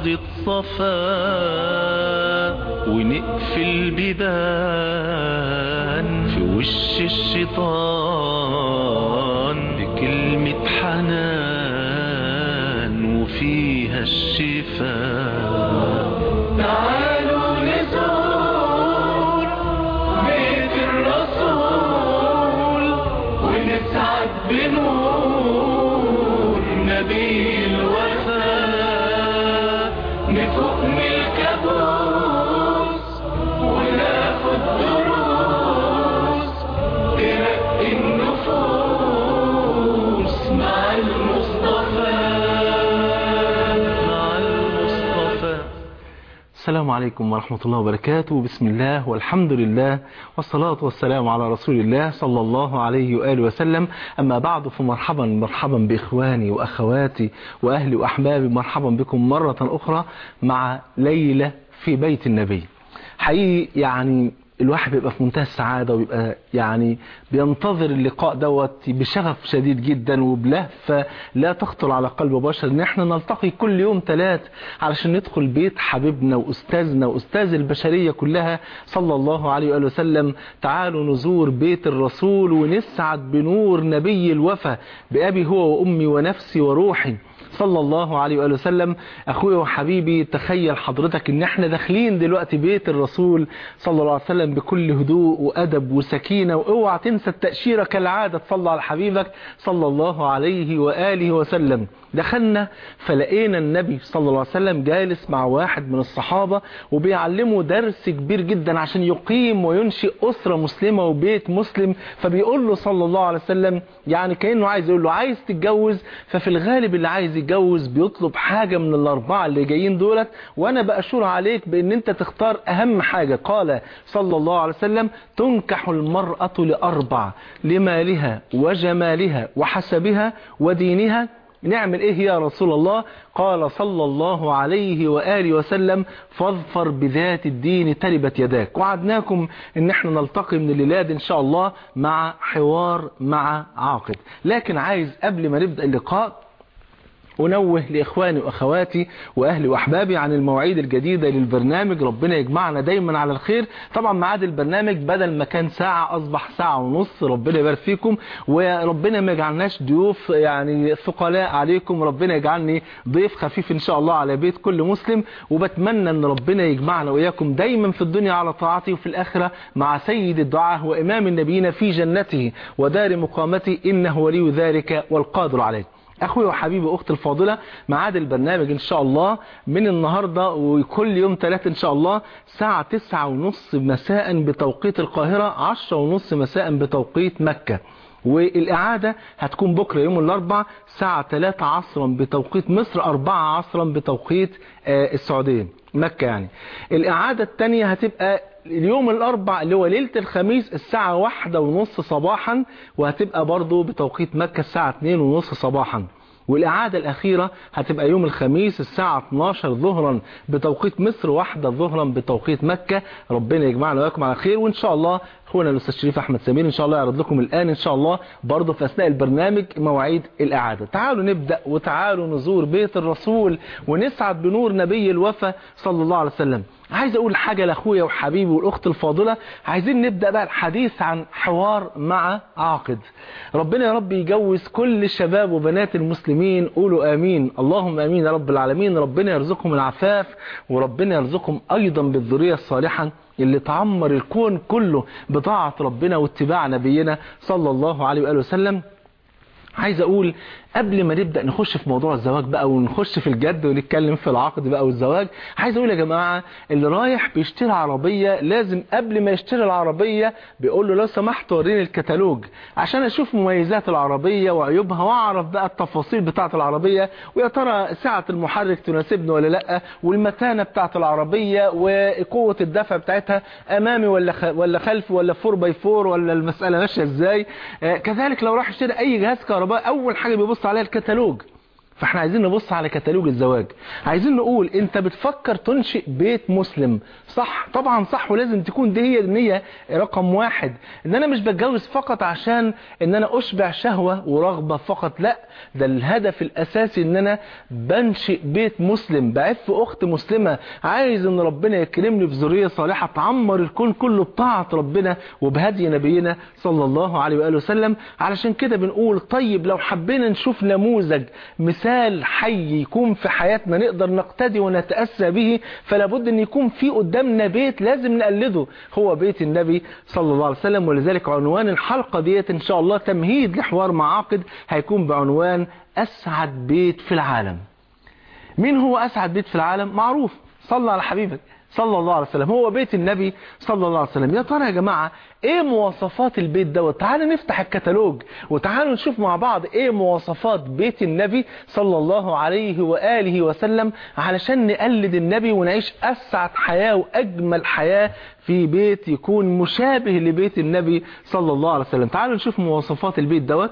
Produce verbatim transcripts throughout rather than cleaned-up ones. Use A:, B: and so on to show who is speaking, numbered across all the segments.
A: لحظة صفا ونقفل بيبان في وش الشيطان بكلمة حنان وفيها الشفاء. تعالوا نزور بيت الرسول ونسعد بنور نبي الوفاء، نفوق من الكابوس وناخد دروس ترقي النفوس مع المصطفى مع المصطفى. السلام عليكم ورحمة الله وبركاته. بسم الله والحمد لله والصلاة والسلام على رسول الله صلى الله عليه وآله وسلم. أما بعد فمرحبا مرحبا بإخواني وأخواتي وأهلي وأحبابي، مرحبا بكم مرة أخرى مع ليلة في بيت النبي. حقيقي يعني الواحد بيبقى في منتهى السعادة وبيبقى يعني بينتظر اللقاء دوت بشغف شديد جدا وبلهفة لا تخطر على قلب بشر، ان احنا نلتقي كل يوم ثلاث علشان ندخل بيت حبيبنا وأستاذنا وأستاذ البشرية كلها صلى الله عليه وآله وسلم. تعالوا نزور بيت الرسول ونسعد بنور نبي الوفا بأبي هو وأمي ونفسي وروحي صلى الله عليه وآله وسلم. أخوي وحبيبي، تخيل حضرتك ان احنا داخلين دلوقتي بيت الرسول صلى الله عليه وسلم بكل هدوء وأدب وسكينة، واوعى تنسى التأشيرة كالعادة تصلى على حبيبك صلى الله عليه وآله وسلم. دخلنا فلقينا النبي صلى الله عليه وسلم جالس مع واحد من الصحابة وبيعلمه درس كبير جدا عشان يقيم وينشئ أسرة مسلمة وبيت مسلم. فبيقول له صلى الله عليه وسلم يعني كأنه عايز يقول له عايز تتجوز، ففي الغالب اللي عايز يتجوز بيطلب حاجة من الأربعة اللي جايين دولت، وأنا بأشور عليك بأن أنت تختار أهم حاجة. قال صلى الله عليه وسلم تنكح المرأة لأربع: لمالها وجمالها وحسبها ودينها. نعمل ايه يا رسول الله؟ قال صلى الله عليه وآله وسلم فاظفر بذات الدين تربت يداك. وعدناكم ان احنا نلتقي من الليلة ان شاء الله مع حوار مع عاقد. لكن عايز قبل ما نبدأ اللقاء ونوه لإخواني وأخواتي وأهلي وأحبابي عن المواعيد الجديدة للبرنامج. ربنا يجمعنا دايما على الخير. طبعا ميعاد البرنامج بدل ما كان ساعة أصبح ساعة ونص، ربنا يبارك فيكم، وربنا ما يجعلناش ضيوف يعني ثقلاء عليكم، ربنا يجعلني ضيف خفيف إن شاء الله على بيت كل مسلم. وبتمنى أن ربنا يجمعنا وإياكم دايما في الدنيا على طاعته وفي الآخرة مع سيد الدعاة وإمام النبيين في جنته ودار مقامته، إنه ولي ذلك والقادر عليه. أخوي وحبيبي أختي الفاضلة، ميعاد البرنامج إن شاء الله من النهاردة وكل يوم ثلاثة إن شاء الله الساعة تسعة ونص مساء بتوقيت القاهرة، عشرة ونص مساء بتوقيت مكة. والإعادة هتكون بكرة يوم الأربعاء الساعة ثلاثة عصرا بتوقيت مصر، أربعة عصرا بتوقيت السعودية مكة يعني. الإعادة الثانية هتبقى اليوم الأربع اللي هو ليلة الخميس الساعة واحدة ونص صباحا، وهتبقى برضو بتوقيت مكة الساعة اتنين ونص صباحا. والإعادة الأخيرة هتبقى يوم الخميس الساعة اتناشر ظهرا بتوقيت مصر، واحدة ظهرا بتوقيت مكة. ربنا يجمعنا وياكم على خير. وإن شاء الله أخونا الأستاذ شريف أحمد سمير إن شاء الله يعرض لكم الآن إن شاء الله برضه في أثناء البرنامج مواعيد الإعادة. تعالوا نبدأ وتعالوا نزور بيت الرسول ونسعد بنور نبي الوفا صلى الله عليه وسلم. عايز أقول حاجة لأخويا وحبيبي والأخت الفاضلة، عايزين نبدأ بقى الحديث عن حوار مع عاقد. ربنا يا رب يجوز كل شباب وبنات المسلمين، قولوا آمين اللهم آمين يا رب العالمين. ربنا يرزقهم العفاف وربنا يرزقهم أيضا بالذرية الصالحة اللي تعمر الكون كله بطاعة ربنا واتباع نبينا صلى الله عليه وآله وسلم. عايز أقول قبل ما نبدأ نخش في موضوع الزواج بقى ونخش في الجد ونتكلم في العقد بقى والزواج، عايز أقول يا جماعة اللي رايح بيشتري عربية لازم قبل ما يشتري العربية بيقول له لو سمحت وريني الكتالوج عشان أشوف مميزات العربية وعيوبها وأعرف بقى التفاصيل بتاعة العربية، ويا ترى سعة المحرك تناسبني ولا لأ، والمتانة بتاعة العربية وقوة الدفع بتاعتها أمامي ولا ولا خلفي ولا فور باي فور ولا المسألة ماشية إزاي. آه كذلك لو راح يشتري أي جهاز كهرباء أول حاجة بيبص عليها الكتالوج. فاحنا عايزين نبص على كتالوج الزواج. عايزين نقول انت بتفكر تنشئ بيت مسلم، صح؟ طبعا صح، ولازم تكون دي هي النية رقم واحد. ان انا مش بتجوز فقط عشان ان انا اشبع شهوة ورغبة فقط، لا، ده الهدف الاساسي ان انا بنشئ بيت مسلم، بعف اخت مسلمة، عايز ان ربنا يكرمني بذرية صالحة تعمر الكون كله بطاعة ربنا وبهدي نبينا صلى الله عليه وآله وسلم. علشان كده بنقول طيب لو حبينا نشوف نموذج مثال حي يكون في حياتنا نقدر نقتدي ونتأسى به، فلا بد ان يكون في قدامنا بيت لازم نقلده، هو بيت النبي صلى الله عليه وسلم. ولذلك عنوان الحلقة ديت ان شاء الله تمهيد لحوار معاقد هيكون بعنوان أسعد بيت في العالم. مين هو أسعد بيت في العالم؟ معروف، صلى على حبيبك صلى الله عليه وسلم، هو بيت النبي صلى الله عليه وسلم. يا ترى يا جماعة ايه مواصفات البيت دوت؟ تعالوا نفتح الكتالوج وتعالوا نشوف مع بعض ايه مواصفات بيت النبي صلى الله عليه وآله وسلم علشان نقلد النبي ونعيش أسعد حياة وأجمل حياة في بيت يكون مشابه لبيت النبي صلى الله عليه وسلم. تعالوا نشوف مواصفات البيت دوت،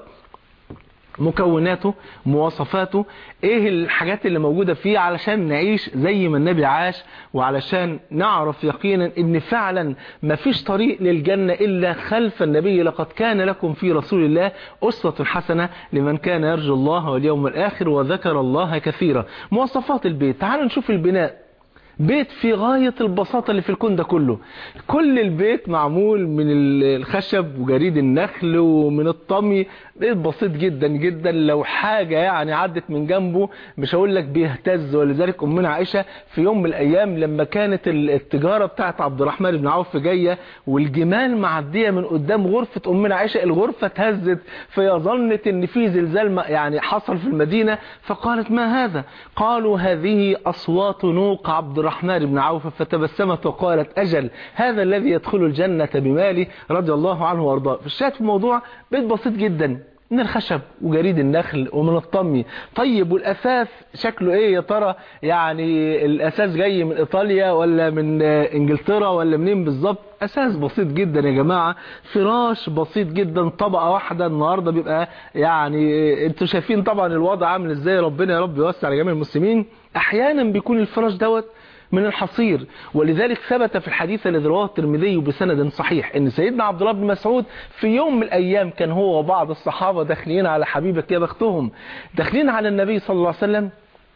A: مكوناته، مواصفاته، ايه الحاجات اللي موجودة فيه علشان نعيش زي ما النبي عاش، وعلشان نعرف يقينا ان فعلا مفيش طريق للجنة الا خلف النبي. لقد كان لكم في رسول الله أسوة حسنة لمن كان يرجو الله واليوم الآخر وذكر الله كثيرا. مواصفات البيت، تعالوا نشوف البناء. بيت في غاية البساطة اللي في الكون ده كله، كل البيت معمول من الخشب وجريد النخل ومن الطمي، بيت بسيط جدا جدا، لو حاجة يعني عدت من جنبه مش هقول لك بيهتز. ولذلك أمنا عائشة في يوم من الأيام لما كانت التجارة بتاعت عبد الرحمن بن عوف جاية والجمال معدية من قدام غرفة أمنا عائشة، الغرفة اتهزت، فهي ظنت ان في زلزال يعني حصل في المدينة، فقالت ما هذا؟ قالوا هذه أصوات نوق عبد الرحمن بن عوف، فتبسمت وقالت أجل هذا الذي يدخل الجنة بمالي رضي الله عنه وارضاه. فالشاهد في الموضوع بيت بسيط جدا من الخشب وجريد النخل ومن الطمي. طيب والأساس شكله ايه يا ترى؟ يعني الأساس جاي من إيطاليا ولا من إنجلترا ولا منين بالظبط؟ أساس بسيط جدا يا جماعة، فراش بسيط جدا، طبقة واحدة. النهاردة بيبقى يعني انتوا شايفين طبعا الوضع عامل ازاي، ربنا يا رب يوسع على جميع المسلمين. أحيانا بيكون الفراش دوت من الحصير، ولذلك ثبت في الحديث الذي رواه الترمذي بسند صحيح ان سيدنا عبد الله بن مسعود في يوم من الايام كان هو وبعض الصحابه داخلين على حبيبك يا بختهم، داخلين على النبي صلى الله عليه وسلم،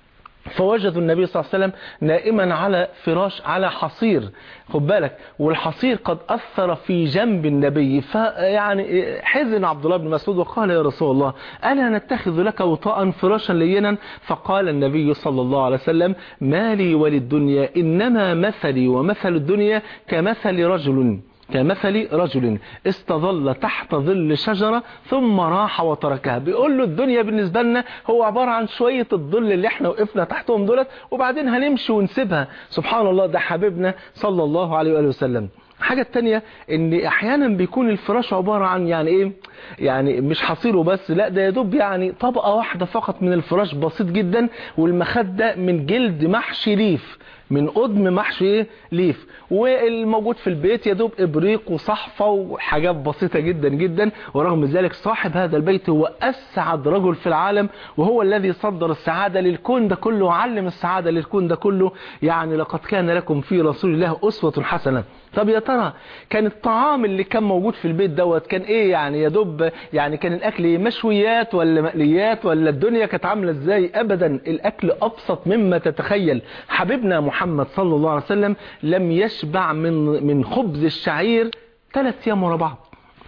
A: فوجدوا النبي صلى الله عليه وسلم نائما على فراش على حصير، خد بالك، والحصير قد أثر في جنب النبي. فيعني حزن عبد الله بن مسعود وقال يا رسول الله ألا نتخذ لك وطاء فراشا لينا؟ فقال النبي صلى الله عليه وسلم ما لي وللدنيا إنما مثلي ومثل الدنيا كمثل رجل كمثل رجل استظل تحت ظل شجرة ثم راح وتركها. بيقول له الدنيا بالنسبة لنا هو عبارة عن شوية الظل اللي احنا وقفنا تحتهم دولت وبعدين هنمشي ونسيبها. سبحان الله، ده حبيبنا صلى الله عليه وآله وسلم. حاجة التانية ان احيانا بيكون الفراش عبارة عن يعني ايه، يعني مش حصيره بس، لا ده يدوب يعني طبقة واحدة فقط من الفراش بسيط جدا، والمخدة من جلد محشي ليف، من قدم محشي ايه ليف، والموجود في البيت يدوب ابريق وصحفة وحاجات بسيطة جدا جدا. ورغم ذلك صاحب هذا البيت هو اسعد رجل في العالم، وهو الذي صدر السعادة للكون ده كله وعلم السعادة للكون ده كله. يعني لقد كان لكم في رسول الله أسوة حسنة. طب يا ترى كان الطعام اللي كان موجود في البيت دوت كان ايه؟ يعني يدوب يعني كان الاكل مشويات ولا مقليات ولا الدنيا كانت عامله ازاي؟ ابدا، الاكل ابسط مما تتخيل. حبيبنا محمد صلى الله عليه وسلم لم يشبع من من خبز الشعير ثلاث ايام ورا بعض.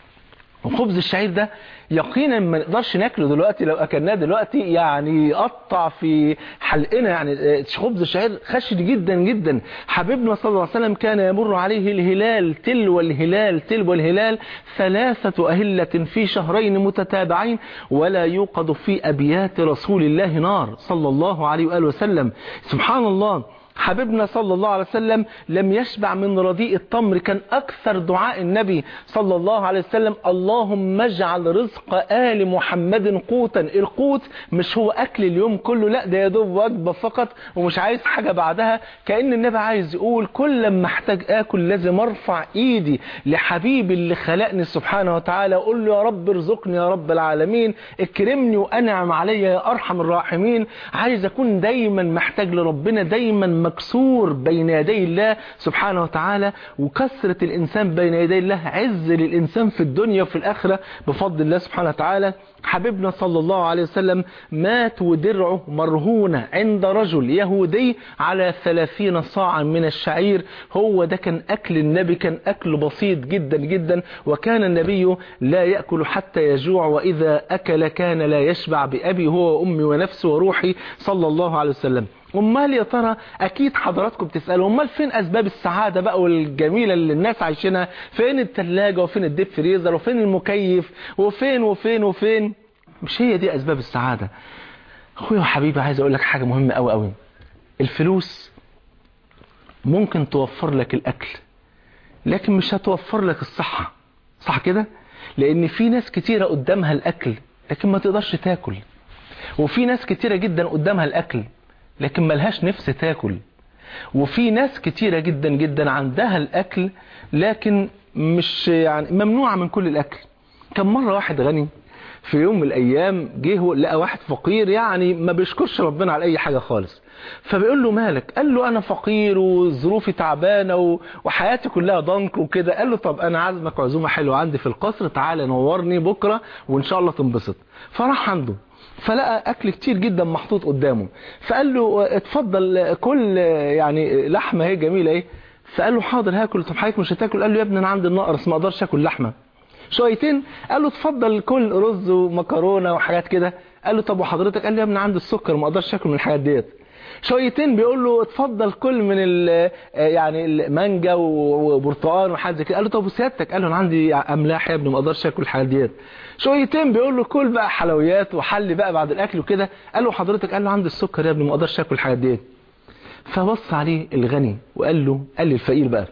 A: وخبز الشعير ده يقينا ما نقدرش ناكله دلوقتي، لو اكلناه دلوقتي يعني يقطع في حلقنا، يعني خبز الشعير خشن جدا جدا. حبيبنا صلى الله عليه وسلم كان يمر عليه الهلال تلو الهلال تلو الهلال ثلاثة أهلة في شهرين متتابعين ولا يوقد في أبيات رسول الله نار صلى الله عليه وآله وسلم. سبحان الله، حبيبنا صلى الله عليه وسلم لم يشبع من رديء التمر، كان أكثر دعاء النبي صلى الله عليه وسلم اللهم اجعل رزق آل محمد قوتا. القوت مش هو أكل اليوم كله، لا ده يدوب وجبة فقط ومش عايز حاجة بعدها. كأن النبي عايز يقول كل لما احتاج آكل لازم ارفع ايدي لحبيبي اللي خلقني سبحانه وتعالى، اقول له يا رب ارزقني يا رب العالمين، اكرمني وانعم علي يا ارحم الراحمين. عايز اكون دايما محتاج لربنا، دايما مكسور بين يدي الله سبحانه وتعالى. وكسرة الانسان بين يدي الله عز للانسان في الدنيا وفي الاخرة بفضل الله سبحانه وتعالى. حبيبنا صلى الله عليه وسلم مات ودرعه مرهونة عند رجل يهودي على ثلاثين صاعا من الشعير. هو ده كان أكل النبي، كان أكل بسيط جدا جدا، وكان النبي لا يأكل حتى يجوع، وإذا أكل كان لا يشبع، بأبي هو وأمي ونفسي وروحي صلى الله عليه وسلم. امال يا ترى اكيد حضراتكم بتسالوا امال فين اسباب السعاده بقى والجميله اللي الناس عايشينها؟ فين الثلاجه وفين الديب فريزر وفين المكيف وفين وفين وفين؟ مش هي دي اسباب السعاده. اخويا وحبيبي عايز اقول لك حاجه مهمه قوي قوي. الفلوس ممكن توفر لك الاكل لكن مش هتوفر لك الصحه، صح كده؟ لان في ناس كتيره قدامها الاكل لكن ما تقدرش تاكل، وفي ناس كتيره جدا قدامها الاكل لكن ملهاش نفس تاكل، وفي ناس كتيرة جدا جدا عندها الأكل لكن مش يعني ممنوعة من كل الأكل. كان مرة واحد غني في يوم من الأيام جه لقى واحد فقير يعني ما بيشكرش ربنا على أي حاجة خالص، فبيقول له مالك؟ قال له أنا فقير وظروفي تعبانة وحياتي كلها ضنك وكده. قال له طب أنا عازمك عزومة حلوة عندي في القصر، تعالى نورني بكرة وإن شاء الله تنبسط. فراح عنده فلقى اكل كتير جدا محطوط قدامه، فقال له اتفضل كل يعني لحمه هي جميله ايه. فقال له حاضر هاكل. طب حضرتك مش هتاكل؟ قال له يا ابني انا عندي النقرس ما اقدرش اكل لحمه. شويتين قال له اتفضل كل رز ومكرونه وحاجات كده. قال له طب وحضرتك؟ قال له يا ابني عندي السكر ما اقدرش اكل من الحاجات ديت. شويتين بيقول له اتفضل كل من ال يعني المانجا وبرتقال وحاجات زي كده. قال له طب وسيادتك؟ قال له انا عندي املاح يا ابني ما اقدرش اكل الحاجات ديت. شويتين بيقول له كل بقى حلويات وحل بقى بعد الاكل وكده. قال له حضرتك؟ قال له عندي السكر يا ابني ما اقدرش اكل الحاجات ديت. فبص عليه الغني وقال له قال لي الفقير بقى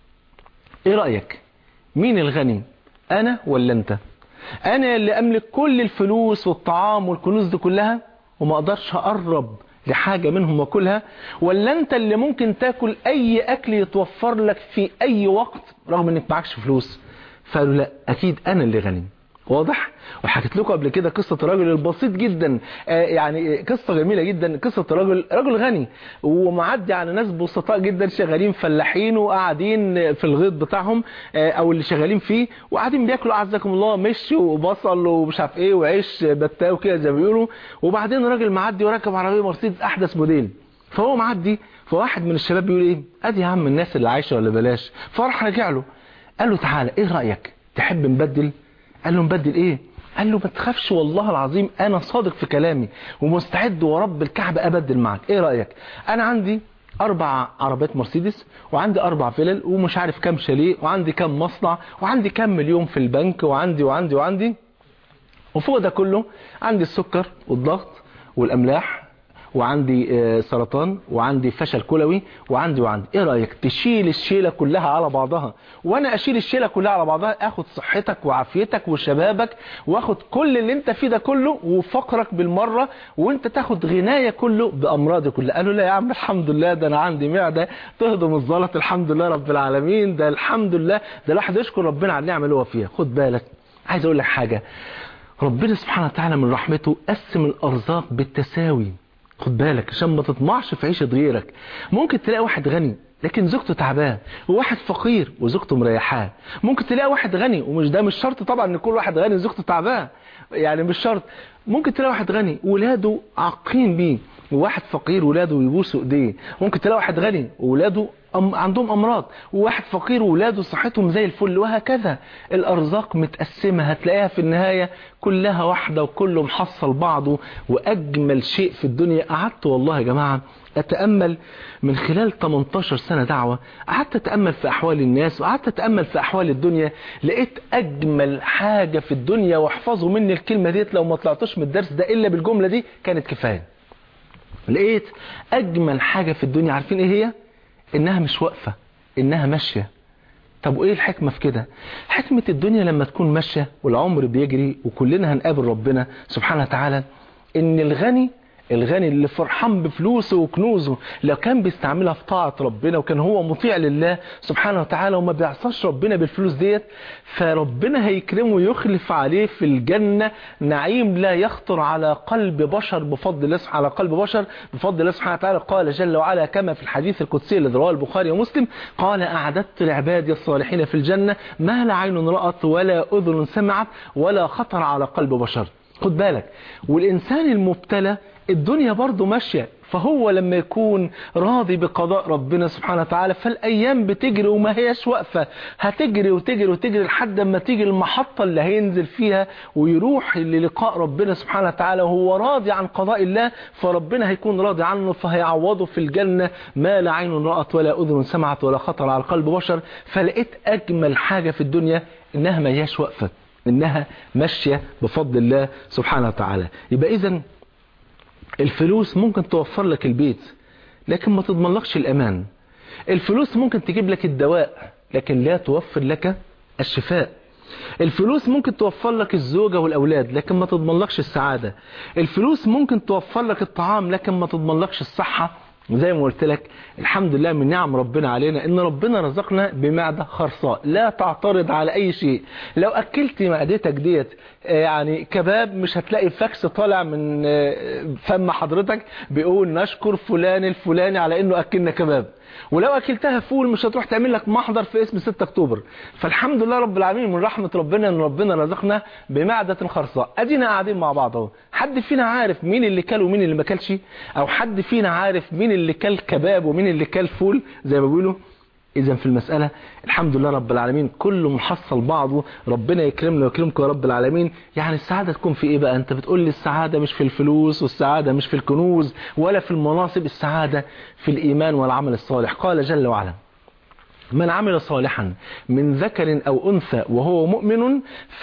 A: ايه رايك؟ مين الغني، انا ولا انت؟ انا اللي املك كل الفلوس والطعام والكنوز دي كلها وما اقدرش اقرب لحاجة منهم وكلها، ولا انت اللي ممكن تاكل اي اكل يتوفر لك في اي وقت رغم انك معكش فلوس؟ فقالوا لا اكيد انا اللي غني. واضح؟ وحكيت لكم قبل كده قصة الرجل البسيط جدا، آه يعني قصة جميلة جدا، قصة رجل رجل غني ومعدي على ناس بسطاء جدا شغالين فلاحين وقاعدين في الغيط بتاعهم آه او اللي شغالين فيه وقاعدين بياكلوا اعزكم الله مشي وبصل ومش عارف ايه وعيش بتاو كده زي ما بيقولوا. وبعدين راجل معدي وراكب عربية مرسيدس احدث موديل، فهو معدي فواحد من الشباب بيقول ايه ادي يا عم الناس اللي عايشة ولا بلاش. فراح رجع له قال له تعالى ايه رأيك تحب نبدل؟ قال له نبدل ايه؟ قال له ما تخافش والله العظيم انا صادق في كلامي ومستعد ورب الكعبة ابدل معك. ايه رأيك؟ انا عندي اربع عربيات مرسيدس وعندي اربع فلل ومش عارف كام شاليه وعندي كام مصنع وعندي كام مليون في البنك وعندي وعندي وعندي وفوق ده كله عندي السكر والضغط والاملاح وعندي سرطان وعندي فشل كلوي وعندي وعندي. ايه رأيك تشيل الشيلة كلها على بعضها وانا اشيل الشيلة كلها على بعضها، اخد صحتك وعافيتك وشبابك واخد كل اللي انت فيه ده كله وفقرك بالمرة وانت تاخد غناية كله بامراضي كلها. قالوا لا يا عم الحمد لله ده انا عندي معدة تهضم الزلط الحمد لله رب العالمين، ده الحمد لله ده الواحد يشكر ربنا على النعمة اللي هو فيها. خد بالك عايز اقول لك حاجة، ربنا سبحانه وتعالى من رحمته قسم الارزاق بالتساوي. خد بالك عشان ما تطمعش في عيشة غيرك. ممكن تلاقي واحد غني لكن زوجته تعبان وواحد فقير وزوجته مريحاه. ممكن تلاقي واحد غني ومش ده مش شرط طبعا ان كل واحد غني وزوجته تعبان يعني مش شرط. ممكن تلاقي واحد غني ولاده عاقين بيه وواحد فقير ولاده يبوسوا ايديه. ممكن تلاقي واحد غني ولاده أم عندهم امراض وواحد فقير ولاده صحتهم زي الفل وهكذا. الارزاق متقسمه هتلاقيها في النهايه كلها واحده وكله محصل بعضه. واجمل شيء في الدنيا قعدت والله يا جماعه اتامل من خلال تمنتاشر سنه دعوه، قعدت اتامل في احوال الناس وقعدت اتامل في احوال الدنيا، لقيت اجمل حاجه في الدنيا. واحفظوا مني الكلمه ديت لو ما طلعتوش من الدرس ده الا بالجمله دي كانت كفايه. لقيت اجمل حاجة في الدنيا عارفين ايه هي؟ انها مش واقفة، انها ماشية. طب وايه الحكمة في كده؟ حكمة الدنيا لما تكون ماشية والعمر بيجري وكلنا هنقابل ربنا سبحانه وتعالى، ان الغني الغني اللي فرحان بفلوسه وكنوزه لو كان بيستعملها في طاعة ربنا وكان هو مطيع لله سبحانه وتعالى وما بيعصاش ربنا بالفلوس ديت، فربنا هيكرمه ويخلف عليه في الجنة نعيم لا يخطر على قلب بشر بفضل الله على قلب بشر بفضل الله سبحانه وتعالى. قال جل وعلا كما في الحديث القدسي الذي رواه البخاري ومسلم، قال أعددت لعبادي الصالحين في الجنة ما لا عين رأت ولا أذن سمعت ولا خطر على قلب بشر. خد بالك، والإنسان المبتلى الدنيا برضو ماشية، فهو لما يكون راضي بقضاء ربنا سبحانه وتعالى فالأيام بتجري وما هيش واقفة، هتجري وتجري وتجري لحد ما تيجي المحطة اللي هينزل فيها ويروح للقاء ربنا سبحانه وتعالى وهو راضي عن قضاء الله، فربنا هيكون راضي عنه فهيعوضه في الجنة ما لا عين رأت ولا أذن سمعت ولا خطر على قلب بشر. فلقيت أجمل حاجة في الدنيا إنها ما هيش واقفة، إنها ماشية بفضل الله سبحانه وتعالى. يبقى إذن الفلوس ممكن توفر لك البيت لكن ما تضمنلكش الأمان. الفلوس ممكن تجيب لك الدواء لكن لا توفر لك الشفاء. الفلوس ممكن توفر لك الزوجة والأولاد لكن ما تضمنلكش السعادة. الفلوس ممكن توفر لك الطعام لكن ما تضمنلكش الصحة. زي ما قلت لك الحمد لله من نعم ربنا علينا ان ربنا رزقنا بمعدة خرصاء لا تعترض على اي شيء. لو اكلت معدتك ديت يعني كباب مش هتلاقي فاكس طالع من فم حضرتك بيقول نشكر فلان الفلاني على انه اكلنا كباب، ولو اكلتها فول مش هتروح تعمل لك محضر في اسم ستة اكتوبر. فالحمد لله رب العالمين من رحمة ربنا ان ربنا رزقنا بمعدة خرصاء. ادينا قاعدين مع بعض اهو، حد فينا عارف مين اللي كل ومين اللي ما كلش؟ او حد فينا عارف مين اللي كل كباب ومين اللي كل فول زي ما بيقولوا؟ إذا في المسألة الحمد لله رب العالمين كله محصل بعضه، ربنا يكرمنا ويكرمكم يا رب العالمين. يعني السعادة تكون في إيه بقى؟ أنت بتقول لي السعادة مش في الفلوس والسعادة مش في الكنوز ولا في المناصب، السعادة في الإيمان والعمل الصالح. قال جل وعلا من عمل صالحا من ذكر أو أنثى وهو مؤمن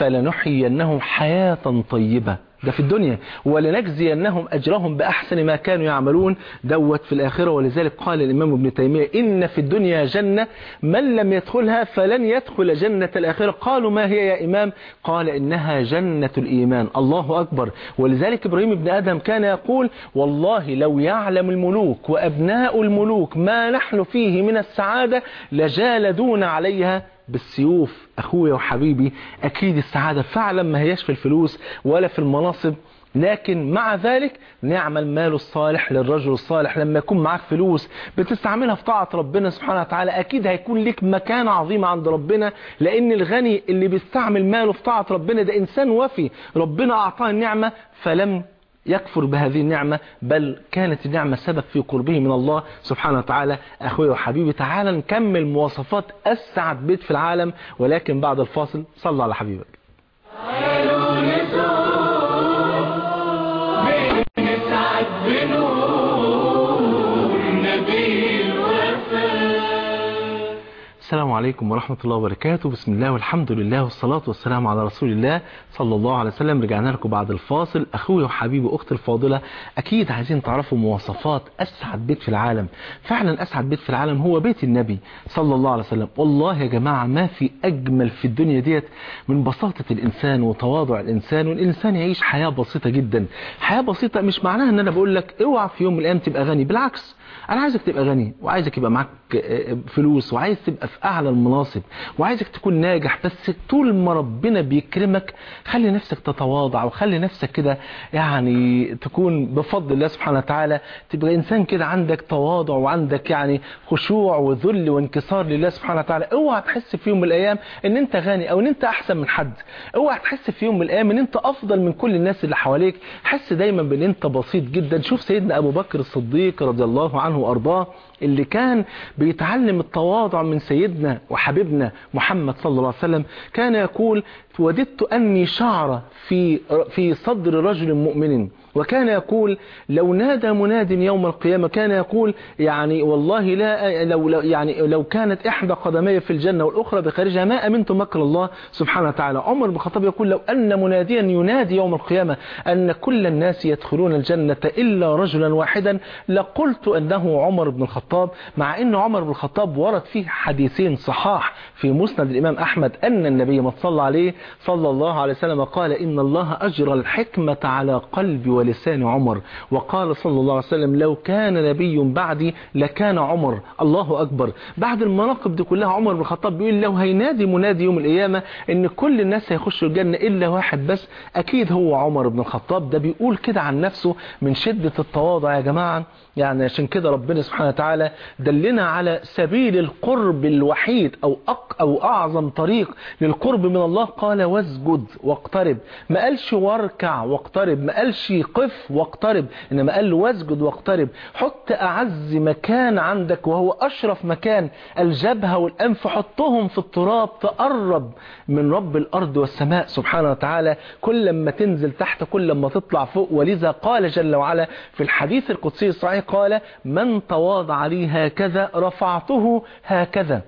A: فلنحيينه حياة طيبة، ده في الدنيا، ولنجزينهم أجرهم بأحسن ما كانوا يعملون دوت في الآخرة. ولذلك قال الإمام ابن تيمية إن في الدنيا جنة من لم يدخلها فلن يدخل جنة الآخرة. قالوا ما هي يا إمام؟ قال إنها جنة الإيمان. الله أكبر. ولذلك إبراهيم ابن آدم كان يقول والله لو يعلم الملوك وأبناء الملوك ما نحن فيه من السعادة لجالدون عليها بالسيوف. أخويا وحبيبي أكيد السعادة فعلا ما هيش في الفلوس ولا في المناصب، لكن مع ذلك نعم المال الصالح للرجل الصالح. لما يكون معاك فلوس بتستعملها في طاعة ربنا سبحانه وتعالى أكيد هيكون لك مكان عظيم عند ربنا، لأن الغني اللي بيستعمل ماله في طاعة ربنا ده إنسان وفي، ربنا أعطاه النعمة فلم يكفر بهذه النعمة بل كانت النعمة سبب في قربه من الله سبحانه وتعالى. أخوي وحبيبي تعالى نكمل مواصفات أسعد بيت في العالم، ولكن بعد الفاصل صلى على حبيبك. السلام عليكم ورحمة الله وبركاته. بسم الله والحمد لله والصلاة والسلام على رسول الله صلى الله عليه وسلم. رجعنا لكم بعد الفاصل. أخوي وحبيبي أختي الفاضلة أكيد عايزين تعرفوا مواصفات أسعد بيت في العالم. فعلا أسعد بيت في العالم هو بيت النبي صلى الله عليه وسلم. والله يا جماعة ما في أجمل في الدنيا ديت من بساطة الإنسان وتواضع الإنسان، والإنسان يعيش حياة بسيطة جدا. حياة بسيطة مش معناها أن أنا بقول لك اوعى في يوم من الأيام تبقى غني، بالعكس أنا عايزك تبقى غني وعايزك يبقى معاك فلوس وعايز تبقى في أعلى المناصب وعايزك تكون ناجح، بس طول ما ربنا بيكرمك خلي نفسك تتواضع وخلي نفسك كده يعني تكون بفضل الله سبحانه وتعالى تبقى إنسان كده عندك تواضع وعندك يعني خشوع وذل وانكسار لله سبحانه وتعالى. اوعى تحس في يوم من الأيام إن أنت غني أو إن أنت أحسن من حد، اوعى تحس في يوم من الأيام إن أنت أفضل من كل الناس اللي حواليك. حس دايما بأن أنت بسيط جدا. شوف سيدنا أبو بكر الصديق رضي الله عنه وأرضاه اللي كان بيتعلم التواضع من سيدنا وحبيبنا محمد صلى الله عليه وسلم. كان يقول وددت أني شعر في في صدر رجل مؤمن وكان يقول لو نادى مناد يوم القيامة كان يقول يعني والله لا لو يعني لو كانت إحدى قدمي في الجنة والأخرى بخارجها ما أمنت مكر الله سبحانه وتعالى. عمر بن الخطاب يقول لو أن مناديا ينادي يوم القيامة أن كل الناس يدخلون الجنة إلا رجلا واحدا لقلت أنه عمر بن الخطاب، مع أن عمر بن الخطاب ورد فيه حديثين صحاح في مسند الإمام أحمد أن النبي ما صلى عليه صلى الله عليه وسلم قال إن الله أجرى الحكمة على قلب ولسان عمر، وقال صلى الله عليه وسلم لو كان نبي بعدي لكان عمر. الله أكبر. بعد المناقب دي كلها عمر بن الخطاب بيقول لو هينادي منادي يوم القيامة إن كل الناس هيخشوا الجنة إلا واحد بس أكيد هو عمر بن الخطاب. ده بيقول كده عن نفسه من شدة التواضع يا جماعة. يعني عشان كده ربنا سبحانه وتعالى دلنا على سبيل القرب الوحيد أو أق أو أعظم طريق للقرب من الله، قال واسجد واقترب، ما قالش واركع واقترب، ما قالش قف واقترب، إنما قال واسجد واقترب. حط أعز مكان عندك وهو أشرف مكان، الجبهة والأنف، حطهم في التراب تقرب من رب الأرض والسماء سبحانه وتعالى. كل ما تنزل تحت كل ما تطلع فوق. ولذا قال جل وعلا في الحديث القدسي الصحيح قال من تواضع لي هكذا رفعته هكذا.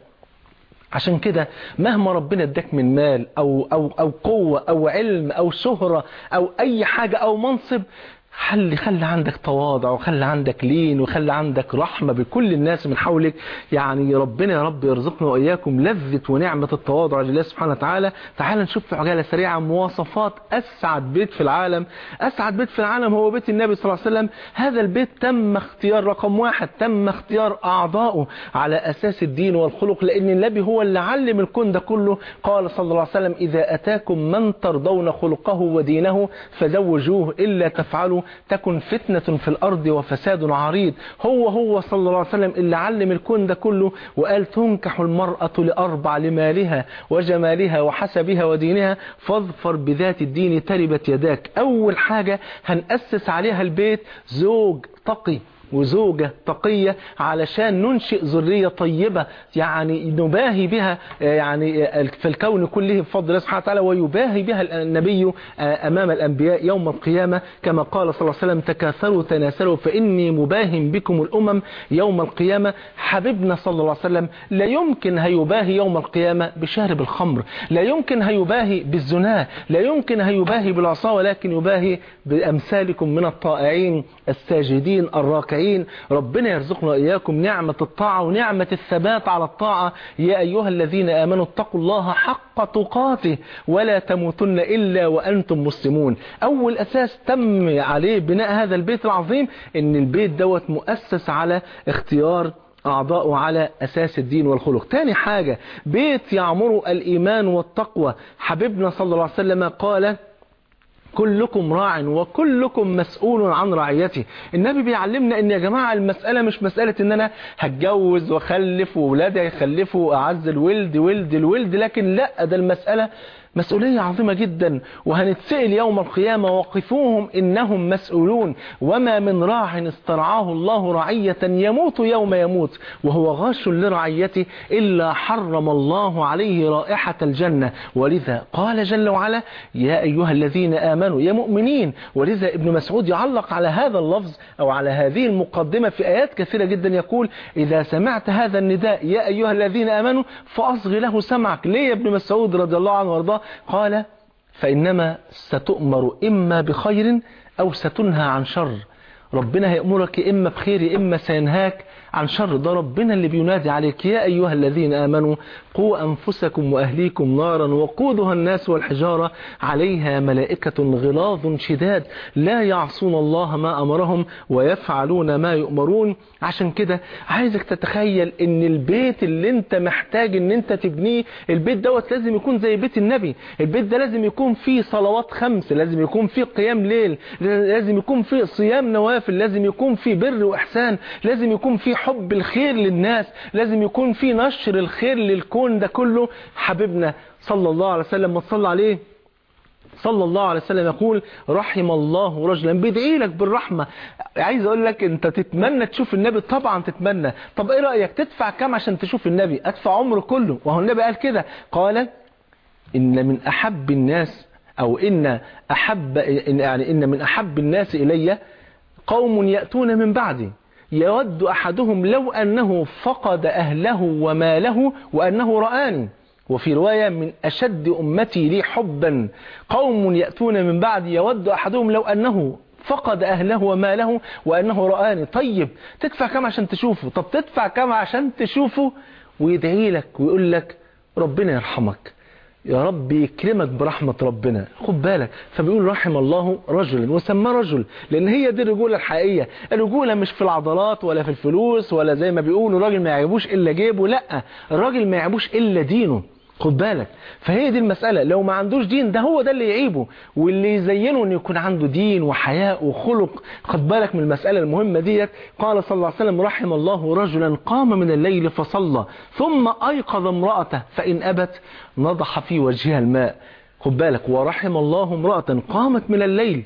A: عشان كده مهما ربنا اداك من مال أو, أو, أو قوة أو علم أو شهرة أو أي حاجة أو منصب، خلي خلي عندك تواضع وخلي عندك لين وخلي عندك رحمة بكل الناس من حولك. يعني ربنا يا رب يرزقنا وإياكم لذة ونعمة التواضع لله سبحانه وتعالى. تعال نشوف في عجالة سريعة مواصفات أسعد بيت في العالم. أسعد بيت في العالم هو بيت النبي صلى الله عليه وسلم. هذا البيت تم اختيار رقم واحد، تم اختيار أعضائه على أساس الدين والخلق، لأن النبي هو اللي علم الكون ده كله. قال صلى الله عليه وسلم إذا أتاكم من ترضون خلقه ودينه فزوجوه إلا تفعلوا تكن فتنة في الأرض وفساد عريض. هو هو صلى الله عليه وسلم اللي علم الكون ده كله وقال تنكح المرأة لأربع لمالها وجمالها وحسبها ودينها فاظفر بذات الدين تربت يداك. أول حاجة هنأسس عليها البيت زوج تقي وزوجة تقية علشان ننشئ ذرية طيبة يعني نباهي بها يعني في الكون كله بفضل الله سبحانه وتعالى، ويباهي بها النبي أمام الأنبياء يوم القيامة كما قال صلى الله عليه وسلم تكاثروا تناسلوا فإني مباهم بكم الأمم يوم القيامة. حبيبنا صلى الله عليه وسلم لا يمكن هيباهي يوم القيامة بشارب الخمر، لا يمكن هيباهي بالزنا، لا يمكن هيباهي بالعصا، ولكن يباهي بأمثالكم من الطائعين الساجدين الراكعين. ربنا يرزقنا وإياكم نعمة الطاعة ونعمة الثبات على الطاعة. يا أيها الذين آمنوا اتقوا الله حق تقاته ولا تموتن إلا وأنتم مسلمون. أول أساس تم عليه بناء هذا البيت العظيم إن البيت دوت مؤسس على اختيار أعضاءه على أساس الدين والخلق. تاني حاجة بيت يعمر الإيمان والتقوى. حبيبنا صلى الله عليه وسلم قال كلكم راع وكلكم مسؤول عن رعيته. النبي بيعلمنا ان يا جماعة المسألة مش مسألة ان انا هتجوز واخلف وولادي هيخلفوا اعز الولد ولد الولد، لكن لا، ده المسألة مسؤولية عظيمة جدا، وهنتسأل يوم القيامة وقفوهم إنهم مسؤولون وما من راع استرعاه الله رعية يموت يوم يموت وهو غاش لرعيته إلا حرم الله عليه رائحة الجنة. ولذا قال جل وعلا يا أيها الذين آمنوا يا مؤمنين. ولذا ابن مسعود يعلق على هذا اللفظ أو على هذه المقدمة في آيات كثيرة جدا يقول إذا سمعت هذا النداء يا أيها الذين آمنوا فأصغي له سمعك. ليه يا ابن مسعود رضي الله عنه وارضاه؟ قال فإنما ستؤمر إما بخير أو ستنهى عن شر. ربنا هيأمرك إما بخير إما سينهاك عن شر. ده ربنا اللي بينادي عليك يا أيها الذين آمنوا قوا أنفسكم وأهليكم نارا وقودها الناس والحجارة عليها ملائكة غلاظ شداد لا يعصون الله ما أمرهم ويفعلون ما يؤمرون. عشان كده عايزك تتخيل ان البيت اللي انت محتاج ان انت تبنيه البيت دوت لازم يكون زي بيت النبي. البيت ده لازم يكون فيه صلوات خمس، لازم يكون فيه قيام ليل، لازم يكون فيه صيام نوافل، لازم يكون فيه بر وإحسان، لازم يكون فيه حب الخير للناس، لازم يكون فيه نشر الخير للكون ده كله. حبيبنا صلى الله عليه وسلم وصلى عليه صلى الله عليه وسلم يقول رحم الله رجلا بيدعي لك بالرحمة. عايز اقول لك انت تتمنى تشوف النبي، طبعا تتمنى. طب ايه رأيك تدفع كام عشان تشوف النبي؟ ادفع عمره كله. وهو النبي قال كده قال ان من احب الناس أو إن أحب يعني إن من أحب الناس إلي قوم يأتون من بعدي يود أحدهم لو أنه فقد أهله وماله وأنه رآني. وفي رواية من أشد أمتي لي حبا قوم يأتون من بعدي يود أحدهم لو أنه فقد أهله وماله وأنه رآني. طيب تدفع كم عشان تشوفه؟ طب تدفع كم عشان تشوفه ويدعي لك ويقول لك ربنا يرحمك، يا رب يكرمك برحمة ربنا. خد بالك، فبيقول رحم الله رجلا، وسماه رجل لأن هي دي الرجولة الحقيقية. الرجولة مش في العضلات ولا في الفلوس، ولا زي ما بيقولوا الراجل ما يعيبوش إلا جيبه، لا، الراجل ما يعيبوش إلا دينه. خد بالك، فهي دي المسألة. لو ما عندوش دين ده هو ده اللي يعيبه، واللي يزينه ان يكون عنده دين وحياء وخلق. خد بالك من المسألة المهمة ديت. قال صلى الله عليه وسلم رحم الله رجلا قام من الليل فصلى ثم أيقظ امرأته فإن أبت نضح في وجهها الماء. خد بالك، ورحم الله امرأة قامت من الليل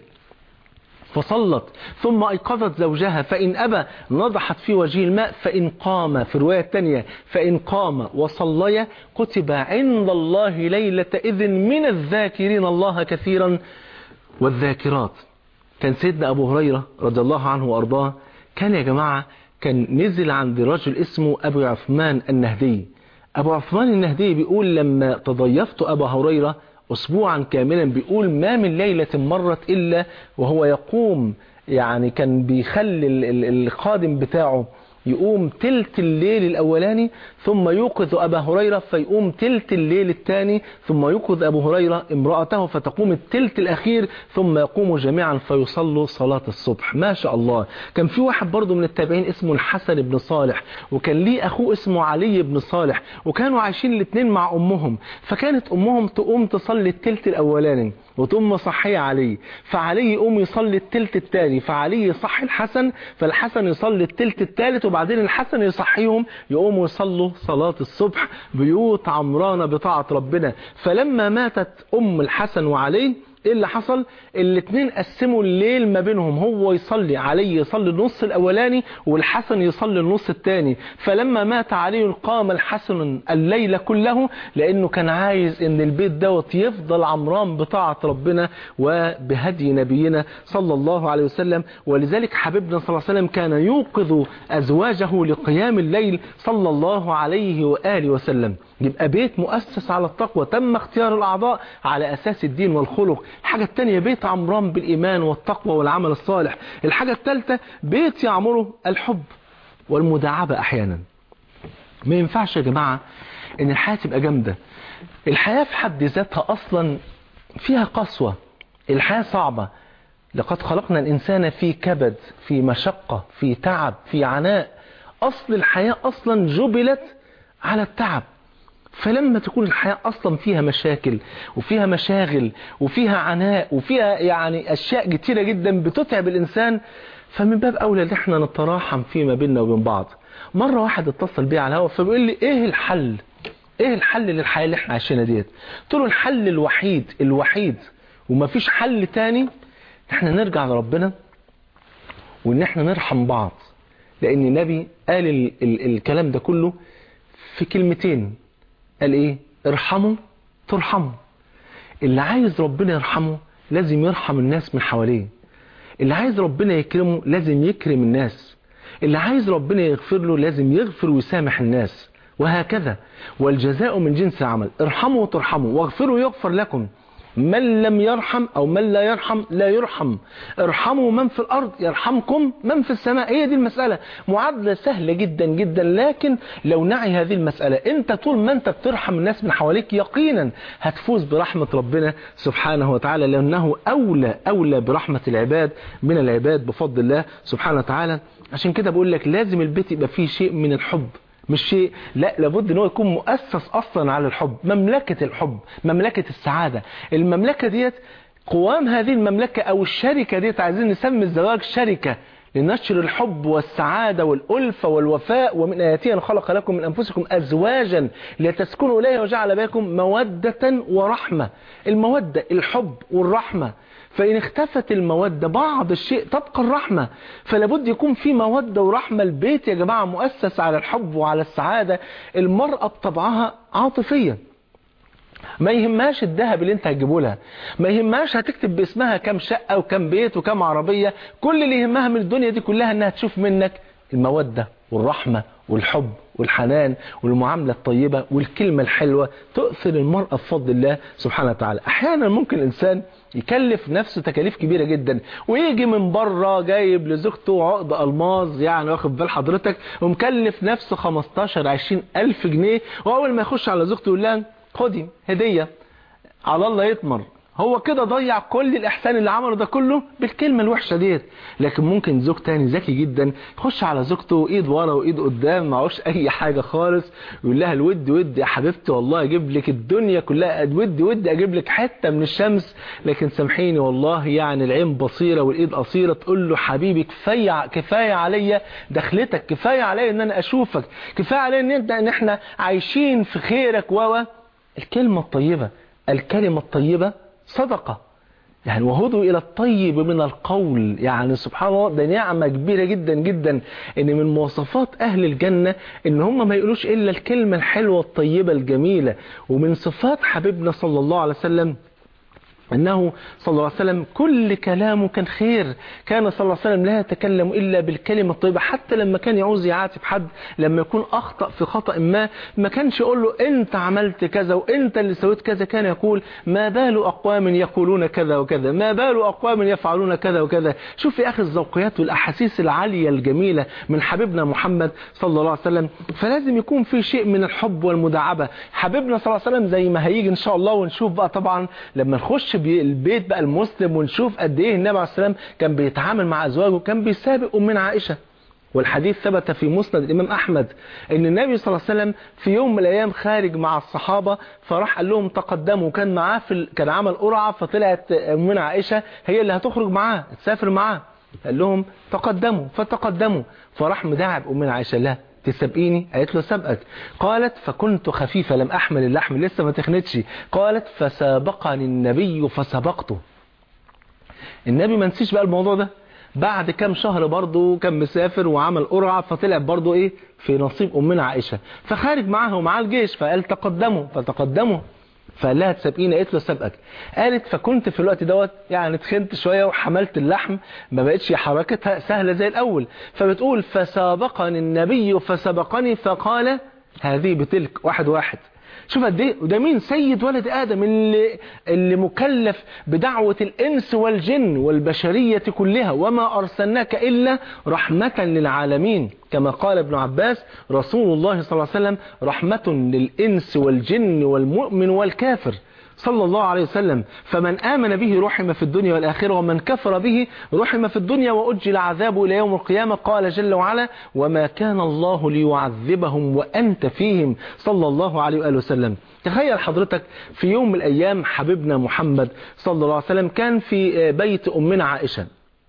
A: فصلت ثم أيقظت زوجها فإن أبى نضحت في وجه الماء فإن قام، في الرواية الثانية فإن قام وصلي كتب عند الله ليلة إذن من الذاكرين الله كثيرا والذاكرات. كان سيدنا أبو هريرة رضي الله عنه وأرضاه كان يا جماعة كان نزل عند رجل اسمه أبو عثمان النهدي. أبو عثمان النهدي بيقول لما تضيفت أبو هريرة أسبوعا كاملا، بيقول ما من ليلة مرت إلا وهو يقوم، يعني كان بيخلي الخادم بتاعه يقوم تلت الليل الأولاني ثم يوقظ أبا هريرة فيقوم تلت الليل الثاني ثم يوقظ أبو هريرة امرأته فتقوم التلت الأخير ثم يقوموا جميعا فيصلوا صلاة الصبح. ما شاء الله. كان في واحد برضو من التابعين اسمه الحسن بن صالح، وكان ليه أخوه اسمه علي بن صالح، وكانوا عايشين الاثنين مع أمهم، فكانت أمهم تقوم تصلي التلت الأولاني وتقوم مصحية علي، فعلي يقوم يصلي التلت الثاني، فعلي يصحي الحسن، فالحسن يصلي التلت الثالث، وبعدين الحسن يصحيهم يقوموا يصلوا صلاة الصبح. بيوت عمرانة بطاعة ربنا. فلما ماتت أم الحسن وعلي ايه اللي حصل؟ الاثنين قسموا الليل ما بينهم، هو يصلي علي يصلي النص الاولاني والحسن يصلي النص الثاني. فلما مات علي قام الحسن الليل كله، لانه كان عايز ان البيت دوت يفضل عمران بطاعة ربنا وبهدي نبينا صلى الله عليه وسلم. ولذلك حبيبنا صلى الله عليه وسلم كان يوقظ ازواجه لقيام الليل صلى الله عليه وآله وسلم. يبقى بيت مؤسس على التقوى، تم اختيار الأعضاء على أساس الدين والخلق. الحاجة الثانية بيت عمران بالإيمان والتقوى والعمل الصالح. الحاجة الثالثة بيت يعمره الحب والمداعبة أحيانا. ما ينفعش يا جماعة إن الحياة تبقى جامدة. الحياة في حد ذاتها أصلا فيها قسوة، الحياة صعبة. لقد خلقنا الإنسان في كبد، في مشقة، في تعب، في عناء. أصل الحياة أصلا جبلت على التعب. فلما تكون الحياة أصلا فيها مشاكل وفيها مشاغل وفيها عناء وفيها يعني أشياء كتيرة جدا بتتعب الإنسان، فمن باب أولى ان احنا نتراحم فيما بيننا وبين بعض. مرة واحد اتصل بي على الهواء فبيقول لي ايه الحل ايه الحل للحياة اللي احنا عايشينها ديت؟ قلت له الحل الوحيد الوحيد ومفيش حل تاني احنا نرجع لربنا وان احنا نرحم بعض. لان النبي قال ال ال الكلام ده كله في كلمتين، قال ايه؟ ارحموا ترحموا. اللي عايز ربنا يرحمه لازم يرحم الناس من حواليه. اللي عايز ربنا يكرمه لازم يكرم الناس. اللي عايز ربنا يغفر له لازم يغفر ويسامح الناس، وهكذا. والجزاء من جنس العمل. ارحموا ترحموا واغفروا يغفر لكم. من لم يرحم أو من لا يرحم لا يرحم. ارحموا من في الأرض يرحمكم من في السماء. هي دي المسألة، معادلة سهلة جدا جدا. لكن لو نعي هذه المسألة، انت طول ما انت بترحم الناس من حواليك يقينا هتفوز برحمة ربنا سبحانه وتعالى، لأنه أولى أولى برحمة العباد من العباد بفضل الله سبحانه وتعالى. عشان كده بقول لك لازم البيت يبقى فيه شيء من الحب، مش شيء، لا، لابد ان هو يكون مؤسس اصلا على الحب. مملكة الحب، مملكة السعادة. المملكة ديت قوام هذه المملكة او الشركة ديت، عايزين نسمي الزواج شركة لنشر الحب والسعادة والألفة والوفاء. ومن آياته أن خلق لكم من أنفسكم أزواجا لتسكنوا إليها وجعل بينكم مودة ورحمة. المودة الحب والرحمة. فإن اختفت المودة بعض الشيء تبقى الرحمة. فلابد يكون في مودة ورحمة. البيت يا جماعة مؤسس على الحب وعلى السعادة. المرأة بطبعها عاطفية، ما يهمهاش الذهب اللي انت هتجيبه لها، ما يهمهاش هتكتب باسمها كام شقة وكام بيت وكام عربية. كل اللي يهمها من الدنيا دي كلها انها تشوف منك المودة والرحمة والحب والحنان والمعاملة الطيبة والكلمة الحلوة. تؤثر المرأة بفضل الله سبحانه وتعالى. احيانا ممكن الانسان يكلف نفسه تكاليف كبيرة جدا، ويجي من بره جايب لزوجته عقد الماظ، يعني واخد بال حضرتك، ومكلف نفسه خمستاشر عشرين الف جنيه، واول ما يخش على زوجته يقول لها خدي هدية على الله يطمر. هو كده ضيع كل الإحسان اللي عمله ده كله بالكلمة الوحشة ديت. لكن ممكن زوج تاني ذكي جدا يخش على زوجته ايد ورا وايد قدام، معوش اي حاجة خالص، يقول لها الود ود يا حبيبتي، والله اجيب لك الدنيا كلها، ود ود اجيب لك حتة من الشمس، لكن سامحيني والله يعني العين بصيرة والايد قصيرة. تقول له حبيبي كفاية كفاية عليا دخلتك، كفاية عليا ان انا اشوفك، كفاية عليا ان انت ان احنا عايشين في خيرك. و الكلمة الطيبة، الكلمة الطيبة صدقة يعني، وهدوا إلى الطيب من القول. يعني سبحان الله، ده نعمة كبيرة جدا جدا، إن من مواصفات أهل الجنة إن هم ما يقولوش إلا الكلمة الحلوة الطيبة الجميلة. ومن صفات حبيبنا صلى الله عليه وسلم أنه صلى الله عليه وسلم كل كلامه كان خير. كان صلى الله عليه وسلم لا يتكلم إلا بالكلمة الطيبة. حتى لما كان يعوز يعاتب حد، لما يكون أخطأ في خطأ ما، ما كانش يقول له أنت عملت كذا وأنت اللي سويت كذا، كان يقول ما بال أقوام يقولون كذا وكذا، ما بال أقوام يفعلون كذا وكذا. شوف يا أخي الذوقيات والأحاسيس العالية الجميلة من حبيبنا محمد صلى الله عليه وسلم. فلازم يكون في شيء من الحب والمداعبة. حبيبنا صلى الله عليه وسلم زي ما هيجي إن شاء الله، ونشوف بقى طبعا لما نخش البيت بقى المسلم ونشوف قد ايه النبي عليه السلام كان بيتعامل مع ازواجه، كان بيسابق امنا عائشه. والحديث ثبت في مسند الامام احمد ان النبي صلى الله عليه وسلم في يوم من الايام خارج مع الصحابه، فراح قال لهم تقدموا. كان معاه في ال... كان عمل قرعه، فطلعت امنا عائشه هي اللي هتخرج معاه تسافر معاه، قال لهم تقدموا فتقدموا. فراح مداعب امنا عائشه لها تسبقيني؟ قالت له سبقك. قالت فكنت خفيفة لم أحمل اللحم، لسه ما تخنتش. قالت فسابقني النبي فسبقته. النبي ما نسيش بقى الموضوع ده، بعد كام شهر برضه كان مسافر وعمل قرعة، فطلع برضه ايه في نصيب أمنا عائشة، فخارج معاها ومعاه الجيش، فقال تقدموا فتقدموا. فقال لها تسابقيني؟ قالت له سبقك. قالت فكنت في الوقت دوت يعني تخنت شوية وحملت اللحم، ما بقتش حركتها سهلة زي الأول. فبتقول فسابقني النبي فسبقني فقال هذه بتلك، واحد واحد. شوف قد ايه، وده مين؟ سيد ولد آدم اللي, اللي مكلف بدعوة الإنس والجن والبشرية كلها، وما أرسلناك إلا رحمة للعالمين، كما قال ابن عباس رسول الله صلى الله عليه وسلم رحمة للإنس والجن والمؤمن والكافر صلى الله عليه وسلم. فمن آمن به رحم في الدنيا والآخرة، ومن كفر به رحم في الدنيا وأجل عذابه إلى يوم القيامة. قال جل وعلا وما كان الله ليعذبهم وأنت فيهم، صلى الله عليه وآله وسلم. تخيل حضرتك في يوم من الأيام حبيبنا محمد صلى الله عليه وسلم كان في بيت أمنا عائشة،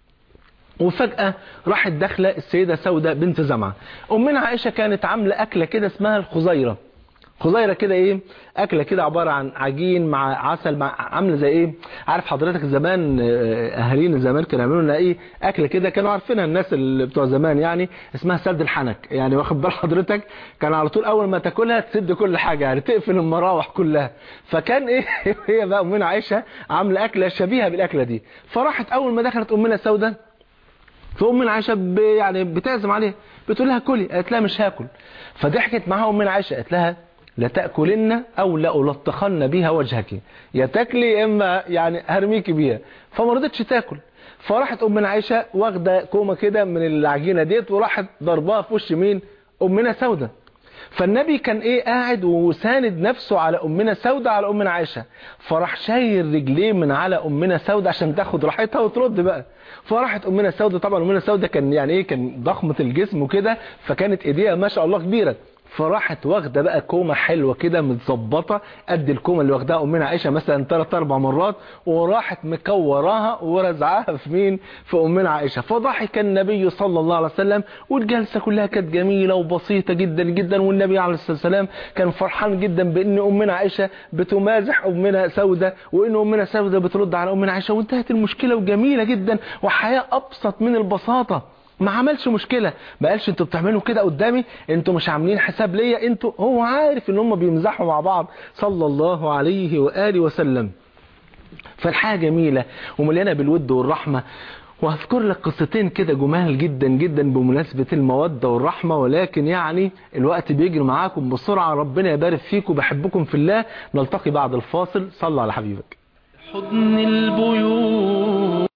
A: وفجأة راحت داخله السيدة سودة بنت زمعة. أمنا عائشة كانت عاملة أكلة كده اسمها الخزيرة. خزيرة كده ايه، اكله كده عباره عن عجين مع عسل، مع عامله زي ايه، عارف حضرتك زمان اهالينا زمان كانوا يعملوا لنا ايه اكله كده، كانوا عارفينها الناس اللي بتوع زمان يعني، اسمها سد الحنك. يعني واخد بال حضرتك، كان على طول اول ما تاكلها تسد كل حاجه، يعني تقفل المراوح كلها. فكان ايه هي بقى امنا عائشه عامله اكله شبيهه بالاكله دي. فراحت اول ما دخلت امنا سوده، فامنا عائشه يعني بتعزم عليها، بتقول لها كلي، قالت لها مش هاكل. فضحكت معاها امنا عائشه قالت لها لتأكلن أو لألطخن بها وجهك، يا تاكلي إما يعني هرميكي بيها. فما رضتش تاكل. فراحت أمنا عائشة واخدة كومة كده من العجينة ديت وراحت ضربها في وش مين؟ أمنا سودة. فالنبي كان ايه قاعد وساند نفسه على أمنا سودة على أمنا عائشة، فراح شايل رجليه من على أمنا سودة عشان تاخد راحتها وترد بقى. فراحت أمنا سودة، طبعا أمنا سودة كان يعني ايه كان ضخمة الجسم وكده، فكانت ايديها ما شاء الله كبيرة. فراحت واخده بقى كومه حلوه كده متظبطه قد الكومه اللي واخداها امنا عائشه مثلا ثلاث اربع مرات، وراحت مكوراها ورزعاها في مين؟ في امنا عائشه. فضحك النبي صلى الله عليه وسلم، والجلسه كلها كانت جميله وبسيطه جدا جدا، والنبي عليه الصلاه والسلام كان فرحان جدا بان امنا عائشه بتمازح امنا سوده، وان امنا سوده بترد على امنا عائشه، وانتهت المشكله وجميله جدا، وحياه ابسط من البساطه. ما عملش مشكلة، ما قالش انتوا بتعملوا كده قدامي، انتوا مش عاملين حساب ليا، انتوا، هو عارف ان هم بيمزحوا مع بعض صلى الله عليه وآله وسلم. فالحياة جميلة ومليانة بالود والرحمة. وهذكر لك قصتين كده جمال جدا جدا بمناسبة المودة والرحمة، ولكن يعني الوقت بيجري معاكم بسرعة. ربنا يبارك فيكم، بحبكم في الله. نلتقي بعد الفاصل. صلى على حبيبك. حضن البيوت.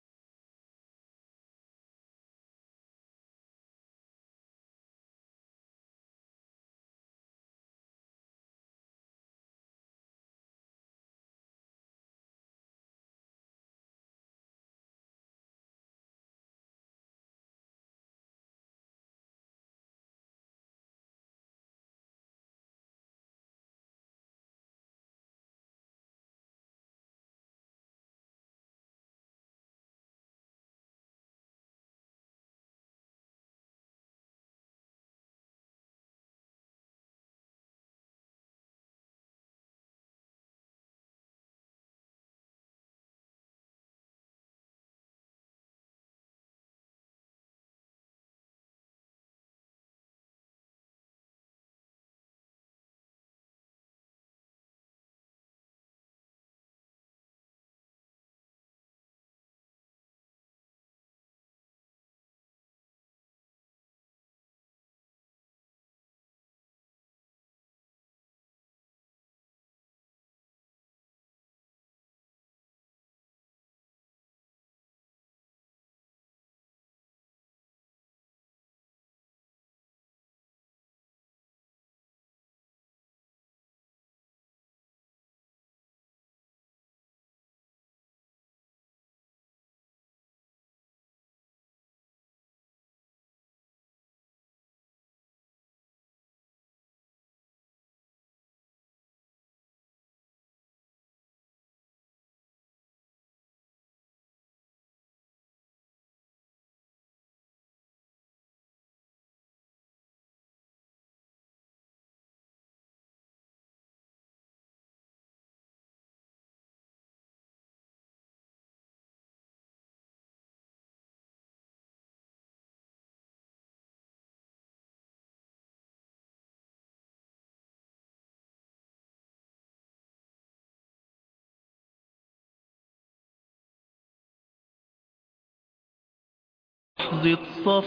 A: لحظة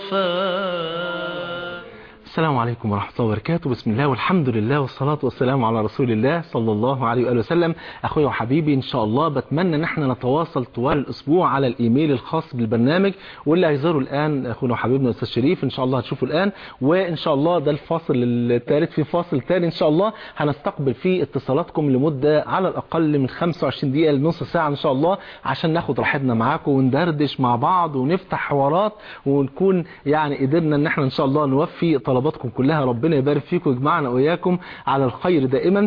A: صفاء. السلام عليكم ورحمة الله وبركاته. بسم الله والحمد لله والصلاة والسلام على رسول الله صلى الله عليه وآله وسلم. أخوي وحبيبي، إن شاء الله بتمنى أن احنا نتواصل طوال الأسبوع على الإيميل الخاص بالبرنامج، واللي هيظهره الآن أخونا وحبيبنا أستاذ شريف إن شاء الله هتشوفه الآن. وإن شاء الله ده الفاصل الثالث، في فاصل ثاني إن شاء الله هنستقبل فيه اتصالاتكم لمدة على الأقل من خمسة وعشرين دقيقة لنص ساعة إن شاء الله، عشان ناخد راحتنا معاكم وندردش مع بعض ونفتح حوارات، ونكون يعني قدرنا أن احنا إن شاء الله نوفي طلباتكم كلها. ربنا يبارك فيكم ويجمعنا وإياكم على الخير دائما.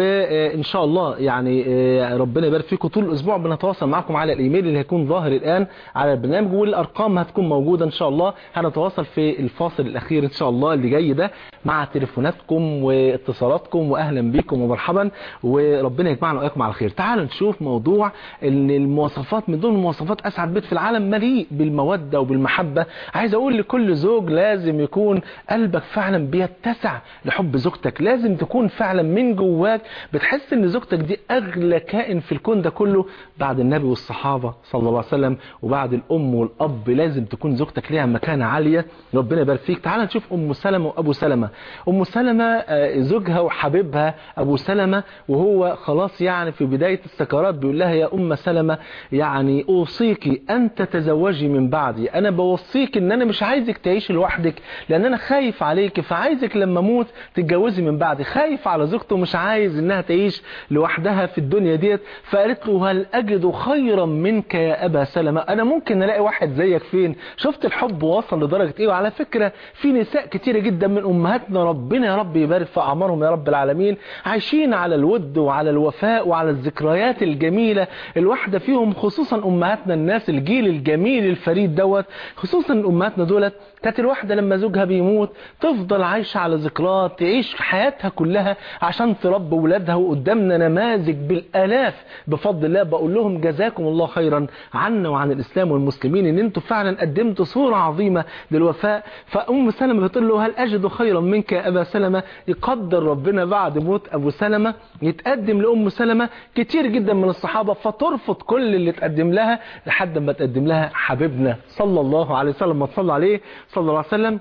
A: وإن شاء الله يعني ربنا يبارك فيكم. طول الأسبوع بنتواصل معكم على الإيميل اللي هيكون ظاهر الآن على البرنامج، والأرقام هتكون موجودة إن شاء الله. هنتواصل في الفاصل الأخير إن شاء الله اللي جاي ده مع تليفوناتكم واتصالاتكم، وأهلا بكم ومرحبا، وربنا يجمعنا وإياكم على خير. تعالوا نشوف موضوع إن المواصفات من دون المواصفات أسعد بيت في العالم مليء بالمودة وبالمحبة. عايز أقول لكل زوج لازم يكون قلبك فعلا بيتسع لحب زوجتك، لازم تكون فعلا من جواك بتحس ان زوجتك دي اغلى كائن في الكون ده كله بعد النبي والصحابة صلى الله عليه وسلم، وبعد الام والاب لازم تكون زوجتك ليها مكانة عالية. ربنا يبارك فيك. تعال نشوف ام سلمة وابو سلمة. ام سلمة زوجها وحبيبها ابو سلمة، وهو خلاص يعني في بداية السكرات بيقول لها يا ام سلمة يعني اوصيكي ان تتزوجي من بعدي، انا بوصيك ان انا مش عايزك تعيشي لوحدك، لان انا خايف عليك، فعايزك لما اموت تتجوزي من بعدي. خايف على زوجته، مش عايز انها تعيش لوحدها في الدنيا ديت. فقالت له هل اجد خيرا منك يا ابا سلمة، انا ممكن الاقي واحد زيك فين؟ شفت الحب وصل لدرجة ايه؟ وعلى فكرة في نساء كتيرة جدا من امهاتنا ربنا يا رب يبارك في اعمارهم يا رب العالمين، عايشين على الود وعلى الوفاء وعلى الذكريات الجميلة الواحدة فيهم، خصوصا امهاتنا الناس الجيل الجميل الفريد دوت، خصوصا امهاتنا دولت كانت الواحدة لما زوجها بيموت تفضل عايشة على ذكريات، تعيش حياتها كلها عشان تربي ولادها. وقدامنا نماذج بالآلاف بفضل الله. بقول لهم جزاكم الله خيرا عنا وعن الإسلام والمسلمين ان انتم فعلا قدمتوا صورة عظيمة للوفاء. فأم سلمة بتقول له هل أجد خيرا منك يا أبا سلمة؟ يقدر ربنا بعد موت أبو سلمة يتقدم لأم سلمة كتير جدا من الصحابة، فترفض كل اللي تقدم لها لحد ما تقدم لها حبيبنا صلى الله عليه وسلم. ما صلى عليه صلى الله عليه وسلم.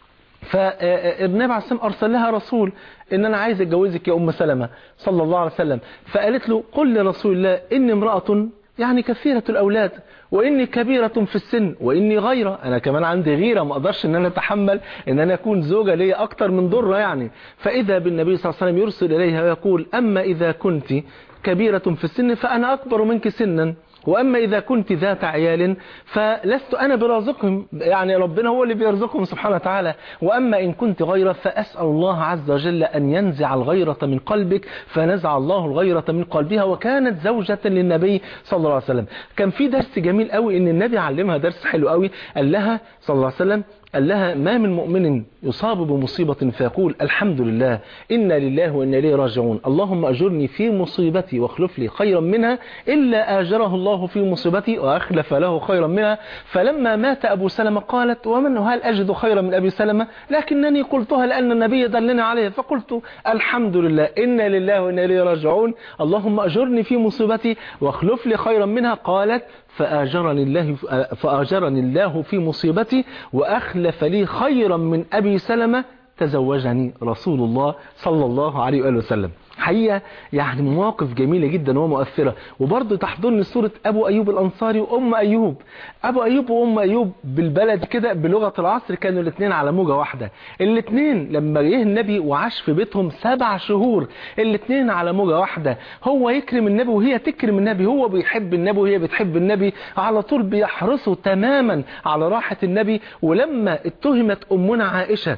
A: فالنبي عليه السلام أرسل لها رسول إن أنا عايز أتجوزك يا أم سلمة صلى الله عليه وسلم. فقالت له قل لرسول الله إني امرأة يعني كثيرة الأولاد وإني كبيرة في السن وإني غيرة، أنا كمان عندي غيرة، ما أقدرش إن أنا أتحمل إن أنا أكون زوجة لي أكتر من ضرة يعني. فإذا بالنبي صلى الله عليه وسلم يرسل إليها ويقول أما إذا كنت كبيرة في السن فأنا أكبر منك سنا، وأما إذا كنت ذات عيال فلست أنا برازقهم، يعني ربنا هو اللي بيرزقهم سبحانه وتعالى. وأما إن كنت غيرة فأسأل الله عز وجل أن ينزع الغيرة من قلبك، فنزع الله الغيرة من قلبها. وكانت زوجة للنبي صلى الله عليه وسلم. كان في درس جميل قوي إن النبي علمها درس حلو قوي، قال لها صلى الله عليه وسلم قال لها ما من مؤمن يصاب بمصيبة فيقول الحمد لله إنا لله وإنا إليه راجعون اللهم أجرني في مصيبتي واخلف لي خيرا منها إلا آجره الله في مصيبتي وأخلف له خيرا منها. فلما مات أبو سلمة قالت ومن هل أجد خيرا من أبي سلمة؟ لكنني قلتها لأن النبي دلني عليه فقلت الحمد لله إنا لله وإنا إليه راجعون اللهم أجرني في مصيبتي واخلف لي خيرا منها. قالت فآجرني الله فآجرني الله في مصيبتي وأخلف لي خيرا من أبي سلمة تزوجني رسول الله صلى الله عليه وآله وسلم. حقيقة يعني مواقف جميلة جدا ومؤثرة. وبرضه تحضرني صورة أبو أيوب الأنصاري وأم أيوب. أبو أيوب وأم أيوب بالبلد كده بلغة العصر كانوا الاثنين على موجة واحدة. الاثنين لما جه النبي وعاش في بيتهم سبع شهور الاثنين على موجة واحدة، هو يكرم النبي وهي تكرم النبي، هو بيحب النبي وهي بتحب النبي، على طول بيحرصوا تماما على راحة النبي. ولما اتهمت أمنا عائشة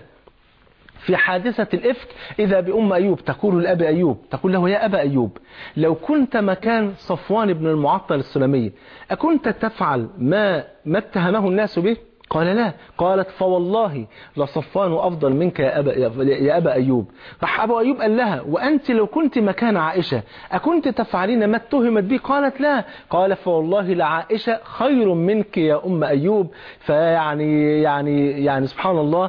A: في حادثة الإفك إذا بأم أيوب تقول لأبي أيوب تقول له يا أبا أيوب لو كنت مكان صفوان بن المعطل السلمي أكنت تفعل ما ما اتهمه الناس به؟ قال لا. قالت فوالله لصفوان أفضل منك يا أبا, يا أبا أيوب. راح أبو أيوب قال لها وأنت لو كنت مكان عائشة أكنت تفعلين ما اتهمت به؟ قالت لا. قال فوالله لعائشة خير منك يا أم أيوب. فيعني يعني يعني سبحان الله،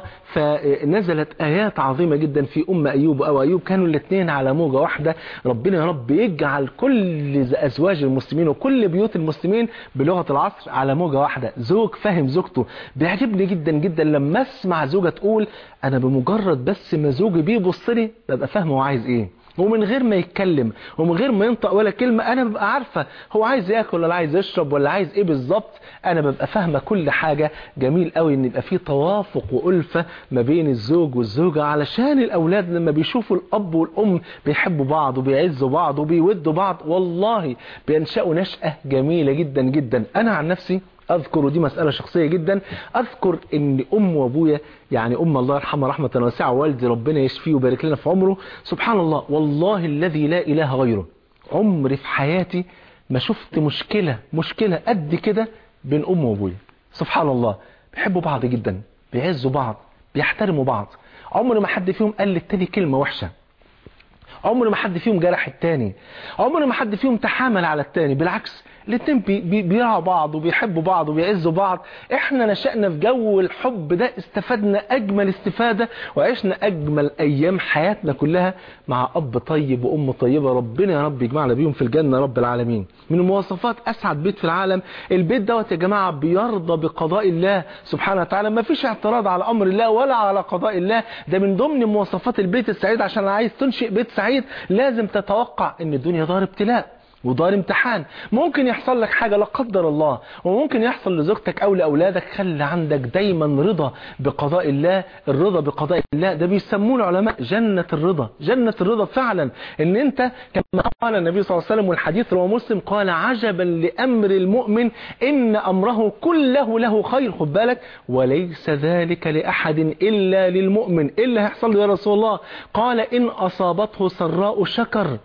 A: فنزلت آيات عظيمة جدا في أم أيوب وأبو أيوب، كانوا الاثنين على موجة واحدة. ربنا يا رب يجعل كل أزواج المسلمين وكل بيوت المسلمين بلغة العصر على موجة واحدة. زوج فاهم زوجته. بيعجبني جدا جدا لما اسمع زوجة تقول انا بمجرد بس ما زوجي بيبص لي ببقى فاهمه هو عايز ايه، ومن غير ما يتكلم ومن غير ما ينطق ولا كلمة انا ببقى عارفة هو عايز ياكل ولا عايز يشرب ولا عايز ايه بالظبط، انا ببقى فاهمة كل حاجة. جميل قوي ان يبقى في توافق وألفة ما بين الزوج والزوجة، علشان الاولاد لما بيشوفوا الاب والام بيحبوا بعض وبيعزوا بعض وبيودوا بعض والله بينشأوا نشأة جميلة جدا جدا. انا عن نفسي أذكر، ودي مسألة شخصية جدا، أذكر أن أم وأبويا يعني أم الله يرحمها رحمة واسعة، والدي ربنا يشفيه ويبارك لنا في عمره، سبحان الله والله الذي لا إله غيره، عمري في حياتي ما شفت مشكلة مشكلة قد كده بين أم وأبويا. سبحان الله بيحبوا بعض جدا، بيعزوا بعض، بيحترموا بعض، عمر ما حد فيهم قال للتاني كلمة وحشة، عمر ما حد فيهم جرح التاني، عمر ما حد فيهم تحامل على التاني، بالعكس الاتنين بي بي بيراعوا بعض وبيحبوا بعض وبيعزوا بعض. احنا نشأنا في جو الحب ده، استفدنا اجمل استفادة وعشنا اجمل ايام حياتنا كلها مع اب طيب وام طيبة، ربنا يا رب يجمعنا بيهم في الجنة رب العالمين. من مواصفات اسعد بيت في العالم البيت دوت يا جماعة، بيرضى بقضاء الله سبحانه وتعالى، ما فيش اعتراض على امر الله ولا على قضاء الله. ده من ضمن مواصفات البيت السعيد. عشان عايز تنشئ بيت سعيد لازم تتوقع ان الدنيا دار ابتلاء ودار امتحان، ممكن يحصل لك حاجة لا قدر الله وممكن يحصل لزوجتك او لاولادك. خلي عندك دايما رضا بقضاء الله. الرضا بقضاء الله ده بيسموه العلماء جنة الرضا، جنة الرضا فعلا. ان انت كما قال النبي صلى الله عليه وسلم والحديث رواه مسلم قال عجبا لامر المؤمن ان امره كله له خير. خد بالك، وليس ذلك لاحد الا للمؤمن. ايه اللي هيحصل له يا رسول الله؟ قال ان اصابته سراء شكر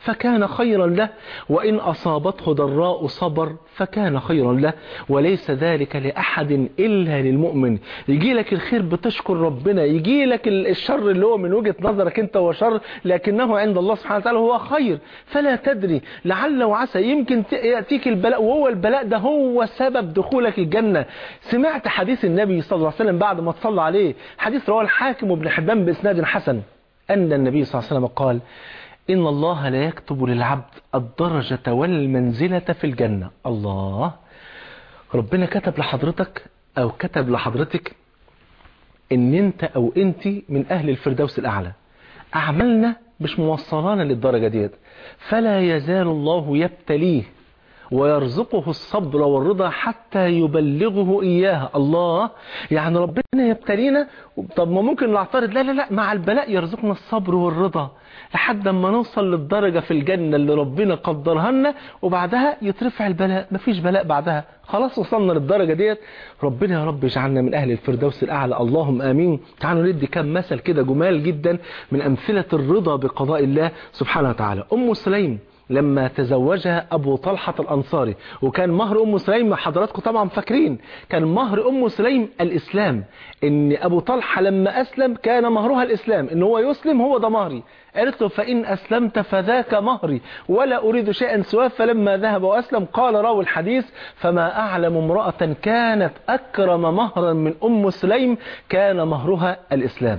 A: فكان خيرا له، وإن أصابته ضراء صبر فكان خيرا له، وليس ذلك لأحد إلا للمؤمن. يجي لك الخير بتشكر ربنا، يجي لك الشر اللي هو من وجهة نظرك أنت هو شر، لكنه عند الله سبحانه وتعالى هو خير، فلا تدري لعل وعسى يمكن يأتيك البلاء، وهو البلاء ده هو سبب دخولك الجنة. سمعت حديث النبي صلى الله عليه وسلم بعد ما تصلى عليه، حديث رواه الحاكم وابن حبان بإسناد حسن، أن النبي صلى الله عليه وسلم قال: إن الله لا يكتب للعبد الدرجة والمنزلة في الجنة. الله، ربنا كتب لحضرتك أو كتب لحضرتك إن أنت أو أنت من أهل الفردوس الأعلى، أعمالنا مش موصلانا للدرجة ديت، فلا يزال الله يبتليه ويرزقه الصبر والرضا حتى يبلغه إياها. الله، يعني ربنا يبتلينا، طب ما ممكن نعترض، لا لا لا، مع البلاء يرزقنا الصبر والرضا لحد ما نوصل للدرجة في الجنة اللي ربنا قدرها لنا، وبعدها يترفع البلاء، مفيش بلاء بعدها، خلاص وصلنا للدرجة ديت. ربنا يا رب يجعلنا من أهل الفردوس الأعلى، اللهم آمين. تعالوا ندي كم مثل كده جمال جدا من أمثلة الرضا بقضاء الله سبحانه وتعالى. أم سليم لما تزوجها أبو طلحة الأنصاري، وكان مهر أم سليم حضراتكم طبعا فاكرين، كان مهر أم سليم الإسلام، إن أبو طلحة لما أسلم كان مهرها الإسلام، إن هو يسلم هو ده مهري. قالت له: فإن أسلمت فذاك مهري ولا أريد شيئا سواه. فلما ذهب وأسلم قال راوي الحديث: فما أعلم امرأة كانت أكرم مهرا من أم سليم كان مهرها الإسلام.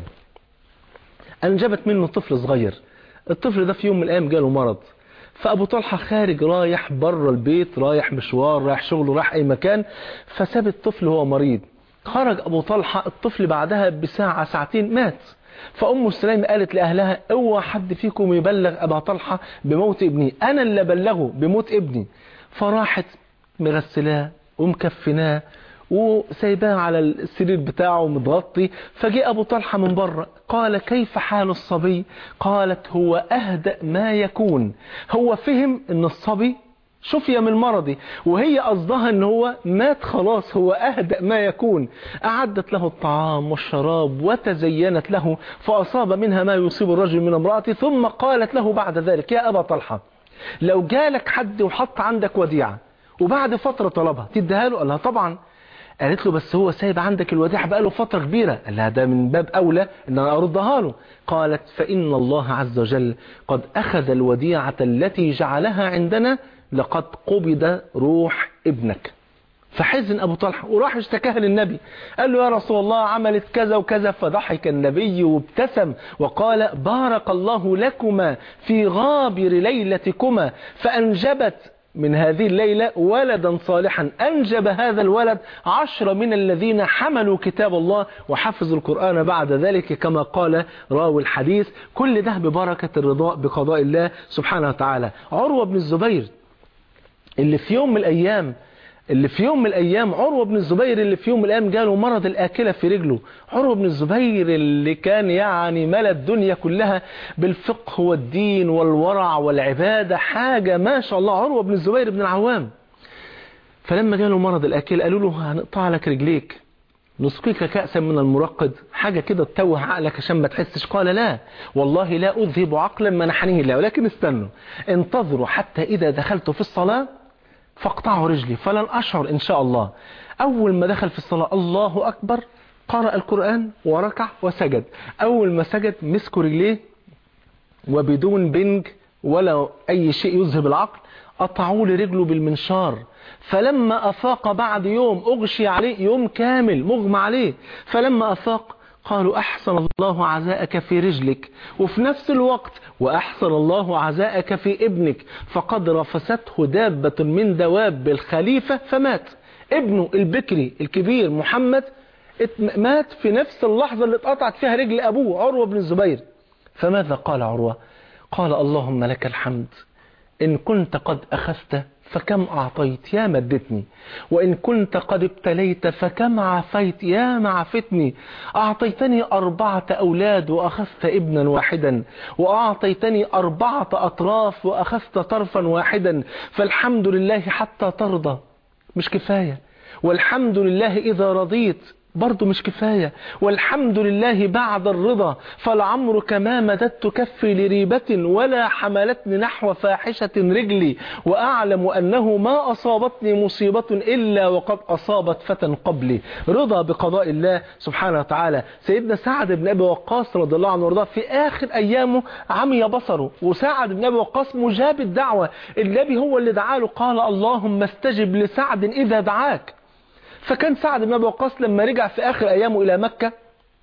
A: أنجبت منه طفل صغير، الطفل ده في يوم من الأيام جاله مرض، فأبو طلحة خارج رايح بره البيت، رايح مشوار، رايح شغله، رايح أي مكان، فساب الطفل وهو مريض. خرج أبو طلحة، الطفل بعدها بساعة ساعتين مات. فأم سليم قالت لأهلها: اوعى حد فيكم يبلغ أبا طلحة بموت ابني، أنا اللي بلغه بموت ابني. فراحت مغسلاه ومكفناه وسايباه على السرير بتاعه متغطي. فجاء أبو طلحة من بره، قال: كيف حال الصبي؟ قالت: هو أهدأ ما يكون. هو فهم ان الصبي شفي من مرضي، وهي قصدها ان هو مات خلاص، هو أهدأ ما يكون. أعدت له الطعام والشراب وتزينت له، فأصاب منها ما يصيب الرجل من امرأته. ثم قالت له بعد ذلك: يا أبا طلحة، لو جالك حد وحط عندك وديعة وبعد فترة طلبها تديها له؟ قال لها: طبعا. قالت له: بس هو سايب عندك الوديعة بقاله فترة كبيرة. قال لها: ده من باب أولى أن أنا أردها له. قالت: فإن الله عز وجل قد أخذ الوديعة التي جعلها عندنا، لقد قبض روح ابنك. فحزن أبو طلحة وراح اشتكاها للنبي، قال له: يا رسول الله عملت كذا وكذا. فضحك النبي وابتسم وقال: بارك الله لكما في غابر ليلتكما، فأنجبت من هذه الليلة ولدا صالحا، أنجب هذا الولد عشرة من الذين حملوا كتاب الله وحفظوا القرآن بعد ذلك، كما قال راوي الحديث. كل ده ببركة الرضا بقضاء الله سبحانه وتعالى. عروة بن الزبير اللي في يوم من الأيام اللي في يوم من الأيام عروة بن الزبير اللي في يوم من الأيام جاله مرض الآكلة في رجله. عروة بن الزبير اللي كان يعني ملا الدنيا كلها بالفقه والدين والورع والعبادة، حاجة ما شاء الله، عروة بن الزبير بن العوام. فلما جاله مرض الآكلة قالوا له: هنقطع لك رجليك، نسقيك كأسا من المرقد، حاجة كده تتوه عقلك عشان ما تحسش. قال: لا والله لا أذهب عقلا منحنيه الله، ولكن استنوا انتظروا حتى إذا دخلت في الصلاة فاقطعوا رجلي فلن أشعر إن شاء الله. أول ما دخل في الصلاة الله أكبر، قرأ القرآن وركع وسجد. أول ما سجد مسكوا رجليه وبدون بنج ولا أي شيء يذهب العقل قطعوا لي رجله بالمنشار. فلما أفاق بعد يوم، أغشي عليه يوم كامل مغمى عليه، فلما أفاق قالوا: أحسن الله عزاءك في رجلك، وفي نفس الوقت وأحسن الله عزاءك في ابنك، فقد رفسته دابة من دواب الخليفة فمات. ابنه البكري الكبير محمد مات في نفس اللحظة اللي اتقطعت فيها رجل أبوه عروة بن الزبير. فماذا قال عروة؟ قال: اللهم لك الحمد، إن كنت قد أخذت فكم أعطيت يا مدتني، وإن كنت قد ابتليت فكم عافيت يا معفتني. أعطيتني أربعة أولاد وأخذت ابنا واحدا، وأعطيتني أربعة أطراف وأخذت طرفا واحدا، فالحمد لله حتى ترضى، مش كفاية، والحمد لله إذا رضيت برضو مش كفاية. والحمد لله بعد الرضا، فلعمرك ما مددت كفي لريبة ولا حملتني نحو فاحشة رجلي، وأعلم أنه ما أصابتني مصيبة إلا وقد أصابت فتى قبلي. رضا بقضاء الله سبحانه وتعالى. سيدنا سعد بن أبي وقاص رضي الله عنه وارضاه في آخر أيامه عمي بصره، وسعد بن أبي وقاص مجاب الدعوة، النبي هو اللي دعاله، قال اللهم استجب لسعد إذا دعاك. فكان سعد بن أبي وقاص لما رجع في آخر أيامه إلى مكة،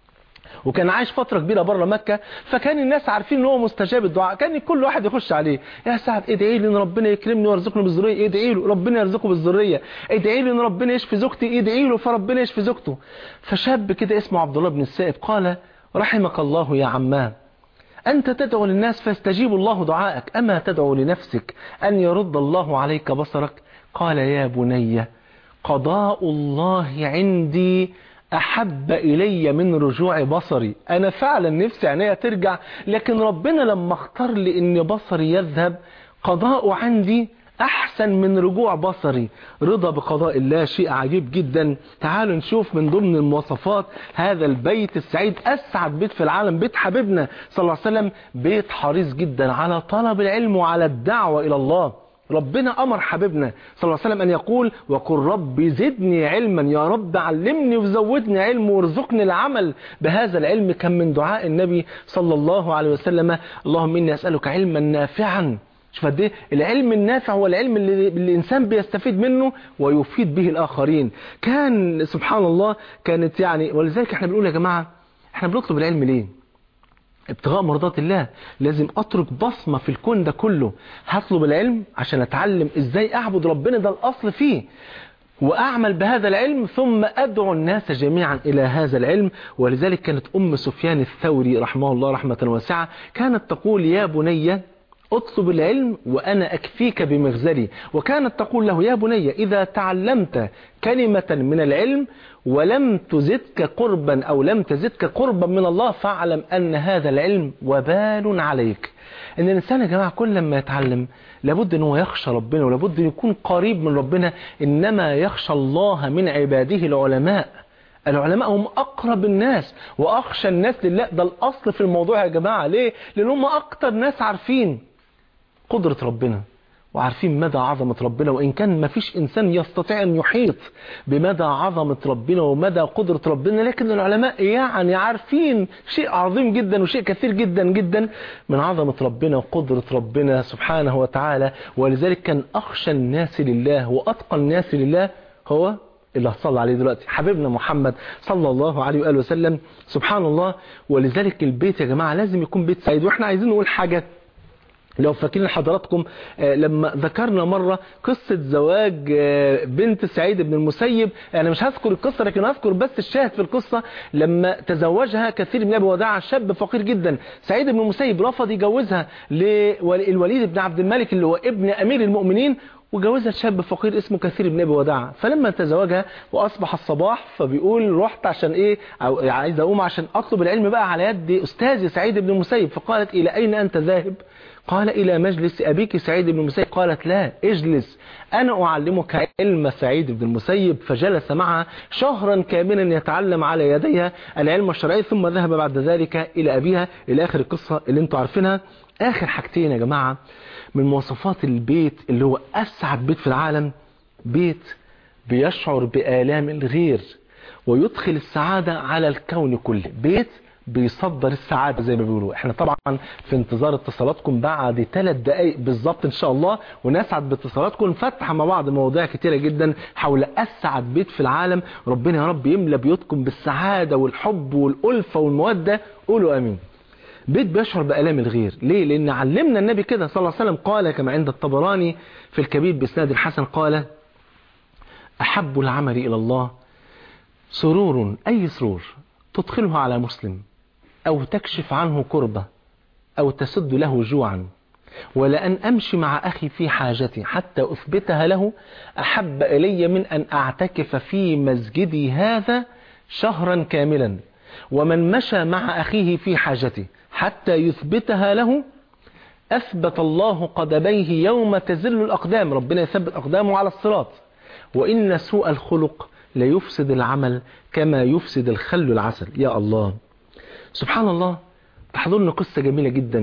A: وكان عايش فترة كبيرة بره مكة، فكان الناس عارفين ان هو مستجاب الدعاء، كان كل واحد يخش عليه، يا سعد ادعي لي ان ربنا يكرمني ويرزقني بالذرية، ادعي له ربنا يرزقه بالذرية، ادعي لي ان ربنا يشفي زوجتي، ادعي له فربنا يشفي زوجته. فشاب كده اسمه عبد الله بن السائب قال رحمك الله يا عماه، أنت تدعو للناس فاستجيب الله دعائك، أما تدعو لنفسك أن يرد الله عليك بصرك؟ قال يا بني قضاء الله عندي أحب إلي من رجوع بصري. أنا فعلا نفسي عينيا ترجع، لكن ربنا لما اختار لي إن بصري يذهب، قضاء عندي أحسن من رجوع بصري. رضا بقضاء الله شيء عجيب جدا. تعالوا نشوف من ضمن المواصفات هذا البيت السعيد، أسعد بيت في العالم، بيت حبيبنا صلى الله عليه وسلم، بيت حريص جدا على طلب العلم وعلى الدعوة إلى الله. ربنا أمر حبيبنا صلى الله عليه وسلم أن يقول وقل رب زدني علما، يا رب علمني وزودني علم وارزقني العمل بهذا العلم. كم من دعاء النبي صلى الله عليه وسلم، اللهم إني أسألك علما نافعا. شوف قد ايه العلم النافع هو العلم اللي, اللي الإنسان بيستفيد منه ويفيد به الآخرين. كان سبحان الله كانت يعني، ولذلك احنا بنقول يا جماعة احنا بنطلب العلم ليه؟ ابتغاء مرضات الله. لازم اترك بصمة في الكون ده كله. هطلب العلم عشان اتعلم ازاي اعبد ربنا، ده الاصل فيه، واعمل بهذا العلم، ثم ادعو الناس جميعا الى هذا العلم. ولذلك كانت ام سفيان الثوري رحمه الله رحمة واسعة كانت تقول يا بني اطلب العلم وأنا أكفيك بمغزلي. وكانت تقول له يا بني إذا تعلمت كلمة من العلم ولم تزدك قربا أو لم تزدك قربا من الله فاعلم أن هذا العلم وبال عليك. إن الإنسان يا جماعة كل ما يتعلم لابد أنه يخشى ربنا، ولابد أن يكون قريب من ربنا. إنما يخشى الله من عباده العلماء. العلماء هم أقرب الناس وأخشى الناس لله. ده الأصل في الموضوع يا جماعة. ليه؟ لأن هم أكتر ناس عارفين قدرة ربنا وعارفين مدى عظمة ربنا. وإن كان ما فيش إنسان يستطيع أن يحيط بمدى عظمة ربنا ومدى قدرة ربنا، لكن العلماء يعني عارفين شيء عظيم جدا وشيء كثير جدا جدا من عظمة ربنا وقدرة ربنا سبحانه وتعالى. ولذلك كان أخشى الناس لله وأتقى الناس لله هو اللي هصلى عليه دلوقتي، حبيبنا محمد صلى الله عليه وآله وسلم. سبحان الله. ولذلك البيت يا جماعة لازم يكون بيت سعيد. وإحنا عايزين نقول حاجة، لو فاكرين حضراتكم لما ذكرنا مرة قصة زواج بنت سعيد بن المسيب، يعني مش هذكر القصة لكن هذكر بس الشاهد في القصة. لما تزوجها كثير من أبي وداع شاب فقير جدا، سعيد بن المسيب رفض يجوزها للوليد بن عبد الملك اللي هو ابن أمير المؤمنين، وجوزها شاب فقير اسمه كثير بن أبي وداع. فلما تزوجها وأصبح الصباح فبيقول رحت عشان إيه، عايز أقوم عشان أطلب العلم بقى على يد أستاذي سعيد بن المسيب. فقالت إلى أين أنت ذاهب؟ قال إلى مجلس أبيك سعيد بن المسيب. قالت لا اجلس أنا أعلمك علم سعيد بن المسيب. فجلس معها شهرا كاملا يتعلم على يديها العلم الشرعي، ثم ذهب بعد ذلك إلى أبيها، إلى آخر القصة اللي انتوا عارفينها. آخر حاجتين يا جماعة من مواصفات البيت اللي هو أسعد بيت في العالم، بيت بيشعر بآلام الغير ويدخل السعادة على الكون كله، بيت بيصدر السعادة زي ما بيقولوا. احنا طبعا في انتظار اتصالاتكم بعد ثلاث دقائق بالظبط ان شاء الله، ونسعد باتصالاتكم. نفتح مع بعض مواضيع كتيرة جدا حول اسعد بيت في العالم. ربنا يا رب يملى بيوتكم بالسعادة والحب والألفة والمودة. قولوا امين. بيت بيشعر بآلام الغير. ليه؟ لان علمنا النبي كده صلى الله عليه وسلم، قال كما عند الطبراني في الكبير بإسناد الحسن، قال احب العمل الى الله سرور، اي سرور تدخله على مسلم أو تكشف عنه كربة أو تسد له جوعا، ولأن أمشي مع أخي في حاجتي حتى أثبتها له أحب إلي من أن أعتكف في مسجدي هذا شهرا كاملا. ومن مشى مع أخيه في حاجته حتى يثبتها له أثبت الله قدميه يوم تزل الأقدام، ربنا يثبت أقدامه على الصراط. وإن سوء الخلق لا يفسد العمل كما يفسد الخل العسل. يا الله سبحان الله. تحضرنا قصة جميلة جدا،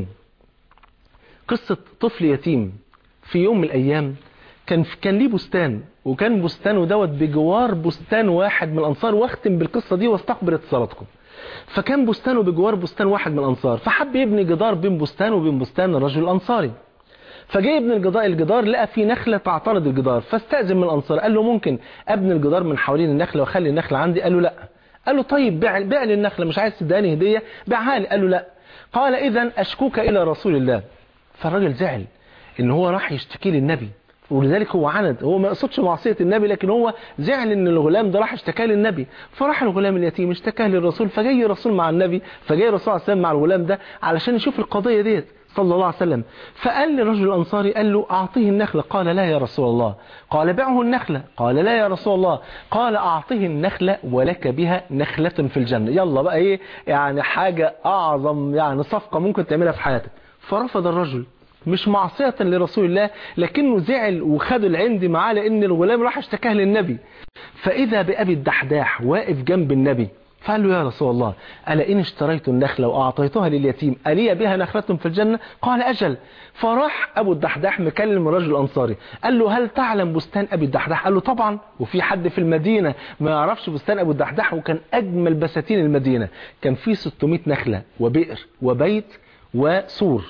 A: قصة طفل يتيم في يوم من الأيام كان كان ليه بستان، وكان بستانه دوت بجوار بستان واحد من الأنصار. واختم بالقصة دي واستقبل اتصالاتكم. فكان بستانه بجوار بستان واحد من الأنصار، فحب يبني جدار بين بستانه وبين بستان الرجل الأنصاري. فجاء ابن الجدار الجدار لقى فيه نخلة تعترض الجدار، فاستأذن من الأنصار قال له ممكن أبني الجدار من حوالين النخلة وأخلي النخلة عندي؟ قال له لا. قال له طيب بيع بيع لي النخلة، مش عايز تداني هدية بيعها لي؟ قال له لا. قال إذن أشكوك إلى رسول الله. فالراجل زعل إن هو راح يشتكي للنبي، ولذلك هو عند، هو ما يقصدش معصية النبي، لكن هو زعل ان الغلام ده راح اشتكى للنبي. فراح الغلام اليتيم اشتكى للرسول، فجاي الرسول مع النبي، فجاي الرسول عليه السلام مع الغلام ده علشان يشوف القضية ديت صلى الله عليه وسلم. فقال للرجل الأنصاري قال له أعطيه النخلة. قال لا يا رسول الله. قال بعه النخلة. قال لا يا رسول الله. قال أعطيه النخلة ولك بها نخلة في الجنة. يلا بقى ايه يعني حاجة أعظم يعني صفقة ممكن تعملها في حياتك. فرفض الرجل، مش معصية لرسول الله، لكنه زعل وخد العند معاه لأن الغلام راح اشتكاه للنبي. فإذا بأبي الدحداح واقف جنب النبي، فقال له يا رسول الله ألا إن اشتريت النخلة وأعطيتها لليتيم ألي بها نخلة في الجنة؟ قال أجل. فراح أبو الدحداح مكلم الرجل الأنصاري قال له هل تعلم بستان أبي الدحداح؟ قال له طبعا، وفي حد في المدينة ما يعرفش بستان أبو الدحداح؟ وكان أجمل بساتين المدينة، كان فيه ستمائة نخلة وبئر وبيت وسور،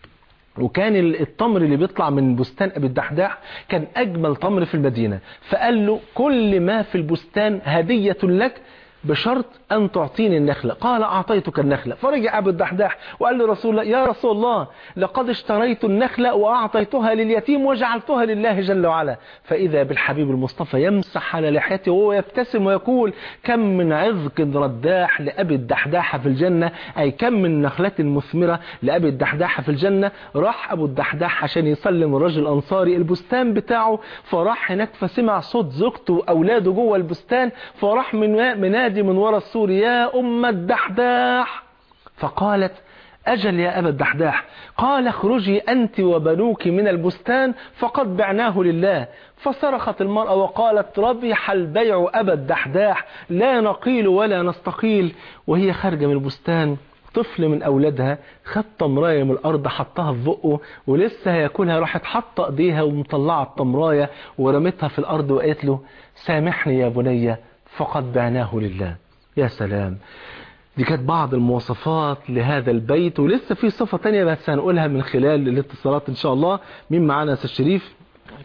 A: وكان التمر اللي بيطلع من بستان أبي الدحداح كان أجمل تمر في المدينة. فقال له كل ما في البستان هدية لك بشرط أن تعطيني النخلة. قال أعطيتك النخلة. فرجع أبو الدحداح وقال لرسول الله يا رسول الله لقد اشتريت النخلة وأعطيتها لليتيم وجعلتها لله جل وعلا. فإذا بالحبيب المصطفى يمسح على لحيته وهو يبتسم ويقول كم من عذق رداح لأبي الدحداح في الجنة، أي كم من نخلة مثمرة لأبي الدحداح في الجنة. راح أبو الدحداح عشان يسلم الرجل الأنصاري البستان بتاعه، فراح هناك فسمع صوت زوجته وأولاده جوه البستان، فراح من منادي من وراء السور يا أم الدحداح. فقالت أجل يا أبا الدحداح. قال اخرجي أنت وبنوك من البستان فقد بعناه لله. فصرخت المرأة وقالت ربح البيع أبا الدحداح لا نقيل ولا نستقيل. وهي خارجة من البستان طفل من أولادها خد تمراية من الأرض حطها في بقه ولسه هياكلها، راحت حاطة ايديها ومطلعة التمراية ورمتها في الأرض وقالت له سامحني يا بني فقد بعناه لله. يا سلام. دي كانت بعض المواصفات لهذا البيت، ولسه في صفة تانية بس هنقولها من خلال الاتصالات إن شاء الله. مين معانا يا أستاذ شريف؟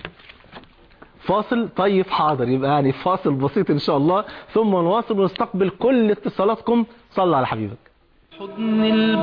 A: فاصل؟ طيب حاضر، يبقى يعني فاصل بسيط إن شاء الله ثم نواصل ونستقبل كل اتصالاتكم. صلى على حبيبك.
B: حضن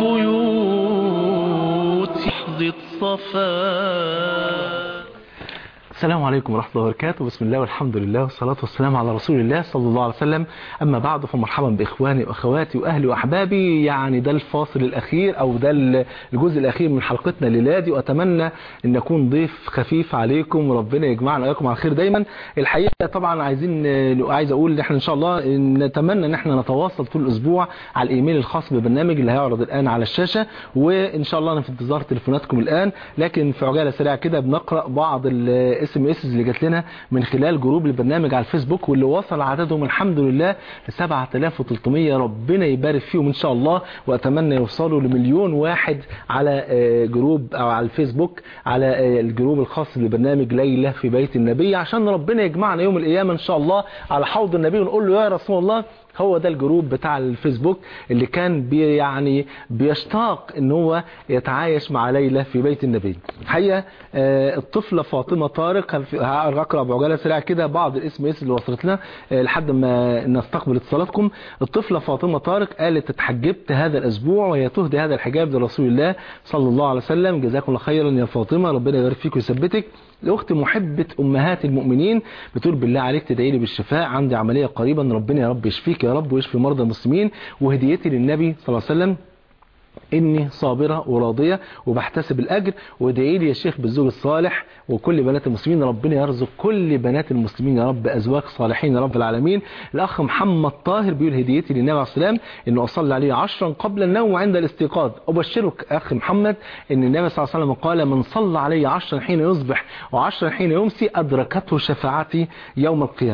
B: البيوت يحظى الصفا.
A: السلام عليكم ورحمة الله وبركاته. بسم الله والحمد لله والصلاة والسلام على رسول الله صلى الله عليه وسلم. أما بعد فمرحبا بإخواني وأخواتي وأهلي وأحبابي. يعني ده الفاصل الأخير أو ده الجزء الأخير من حلقتنا ليلادي، وأتمنى أن أكون ضيف خفيف عليكم وربنا يجمعنا وإياكم على خير دايما. الحقيقة طبعا عايزين عايز أقول إن احنا إن شاء الله نتمنى أن احنا نتواصل طول الأسبوع على الإيميل الخاص بالبرنامج اللي هيعرض الآن على الشاشة، وإن شاء الله أنا في انتظار تليفوناتكم الآن. لكن في عجالة سريعة كده بنقرأ بعض الاس ام اس اللي جات لنا من خلال جروب البرنامج على الفيسبوك، واللي وصل عددهم الحمد لله ل سبعة آلاف وثلاثمائة. ربنا يبارك فيهم ان شاء الله، واتمنى يوصلوا لمليون واحد على جروب او على الفيسبوك على الجروب الخاص بالبرنامج ليلة في بيت النبي، عشان ربنا يجمعنا يوم القيامة ان شاء الله على حوض النبي ونقول له يا رسول الله. هو ده الجروب بتاع الفيسبوك اللي كان بي يعني بيشتاق ان هو يتعايش مع ليلى في بيت النبي. الحقيقه الطفله فاطمه طارق، هقرا بعجاله سريعه كده بعض الاسم اس اللي وصلت لنا لحد ما نستقبل اتصالاتكم. الطفله فاطمه طارق قالت اتحجبت هذا الاسبوع وهي تهدي هذا الحجاب لرسول الله صلى الله عليه وسلم. جزاكم الله خيرا يا فاطمه، ربنا يبارك فيك ويثبتك. الأخت محبة أمهات المؤمنين بتقول بالله عليك تدعي لي بالشفاء، عندي عملية قريبا، ربنا يا رب يشفيك يا رب ويشفي مرضى المسلمين. وهديتي للنبي صلى الله عليه وسلم إني صابرة وراضية وبحتسب الأجر، وادعي لي يا شيخ بالزوج الصالح وكل بنات المسلمين، ربنا يرزق كل بنات المسلمين يا رب أزواج صالحين يا رب العالمين. الأخ محمد طاهر بيقول هديتي للنبي عليه الصلاة والسلام إنه أصلي عليه عشرا قبل النوم وعند الاستيقاظ. أبشرك أخ محمد إن النبي صلى الله عليه وسلم قال من صلى عليه عشرا حين يصبح وعشرا حين يمسي أدركته شفاعتي يوم القيامة.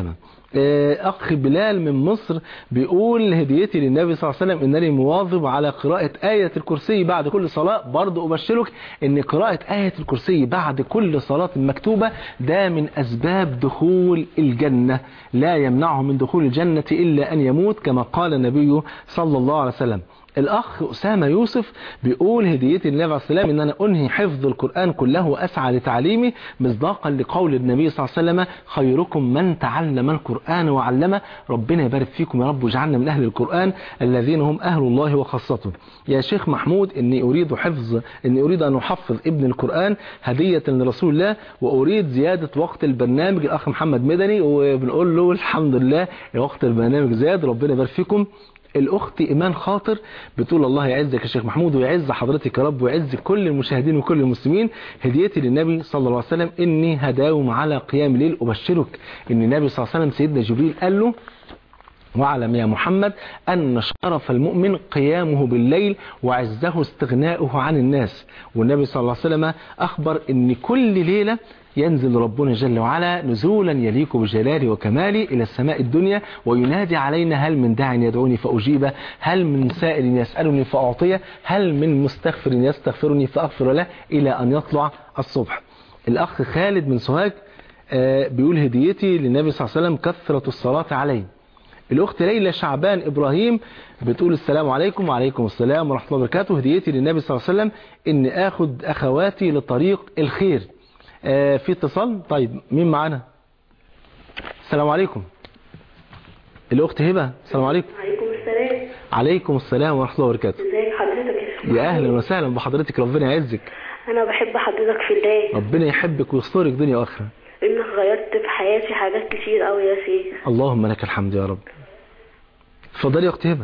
A: أخ بلال من مصر بيقول هديتي للنبي صلى الله عليه وسلم إنني مواظب على قراءة آية الكرسي بعد كل صلاة. برضو أبشرك إن قراءة آية الكرسي بعد كل صلاة مكتوبة ده من أسباب دخول الجنة، لا يمنعه من دخول الجنة إلا أن يموت كما قال النبي صلى الله عليه وسلم. الأخ أسامة يوسف بيقول هديتي للنبي عليه الصلاة والسلام إن أنا أنهي حفظ القرآن كله وأسعى لتعليمه مصداقا لقول النبي صلى الله عليه وسلم خيركم من تعلم القرآن وعلمه. ربنا يبارك فيكم يا رب واجعلنا من أهل القرآن الذين هم أهل الله وخاصته. يا شيخ محمود إني أريد حفظ إني أريد أن أحفظ ابن القرآن هدية لرسول الله وأريد زيادة وقت البرنامج. الأخ محمد مدني وبنقول له الحمد لله وقت البرنامج زاد، ربنا يبارك فيكم. الأخت إيمان خاطر بتقول الله يعزك يا شيخ محمود ويعز حضرتك يا رب ويعز كل المشاهدين وكل المسلمين. هديتي للنبي صلى الله عليه وسلم إني هداوم على قيام الليل. أبشرك إن النبي صلى الله عليه وسلم سيدنا جبريل قال له واعلم يا محمد أن شرف المؤمن قيامه بالليل وعزه استغناؤه عن الناس. والنبي صلى الله عليه وسلم أخبر إن كل ليلة ينزل ربنا جل وعلا نزولا يليق بجلاله وكماله إلى السماء الدنيا وينادي علينا هل من داع يدعوني فأجيبه، هل من سائل يسألني فأعطيه، هل من مستغفر يستغفرني فأغفر له إلى أن يطلع الصبح. الأخ خالد من سوهاج بيقول هديتي للنبي صلى الله عليه وسلم كثرة الصلاة عليه. الأخت ليلى شعبان إبراهيم بتقول السلام عليكم. وعليكم السلام ورحمة الله وبركاته. هديتي للنبي صلى الله عليه وسلم إني آخد أخواتي لطريق الخير. آه في اتصال. طيب مين معانا؟ السلام عليكم. الأخت هبة. السلام عليكم.
C: عليكم السلام.
A: عليكم السلام ورحمة الله وبركاته.
C: ازيك حضرتك
A: يا أهلا وسهلا بحضرتك، ربنا يعزك.
C: أنا بحب حضرتك في الله.
A: ربنا يحبك ويسترك دنيا وآخرة.
C: إنك غيرت في حياتي حاجات كتير أوي يا سيدي.
A: اللهم لك الحمد يا رب. اتفضلي يا أخت هبة.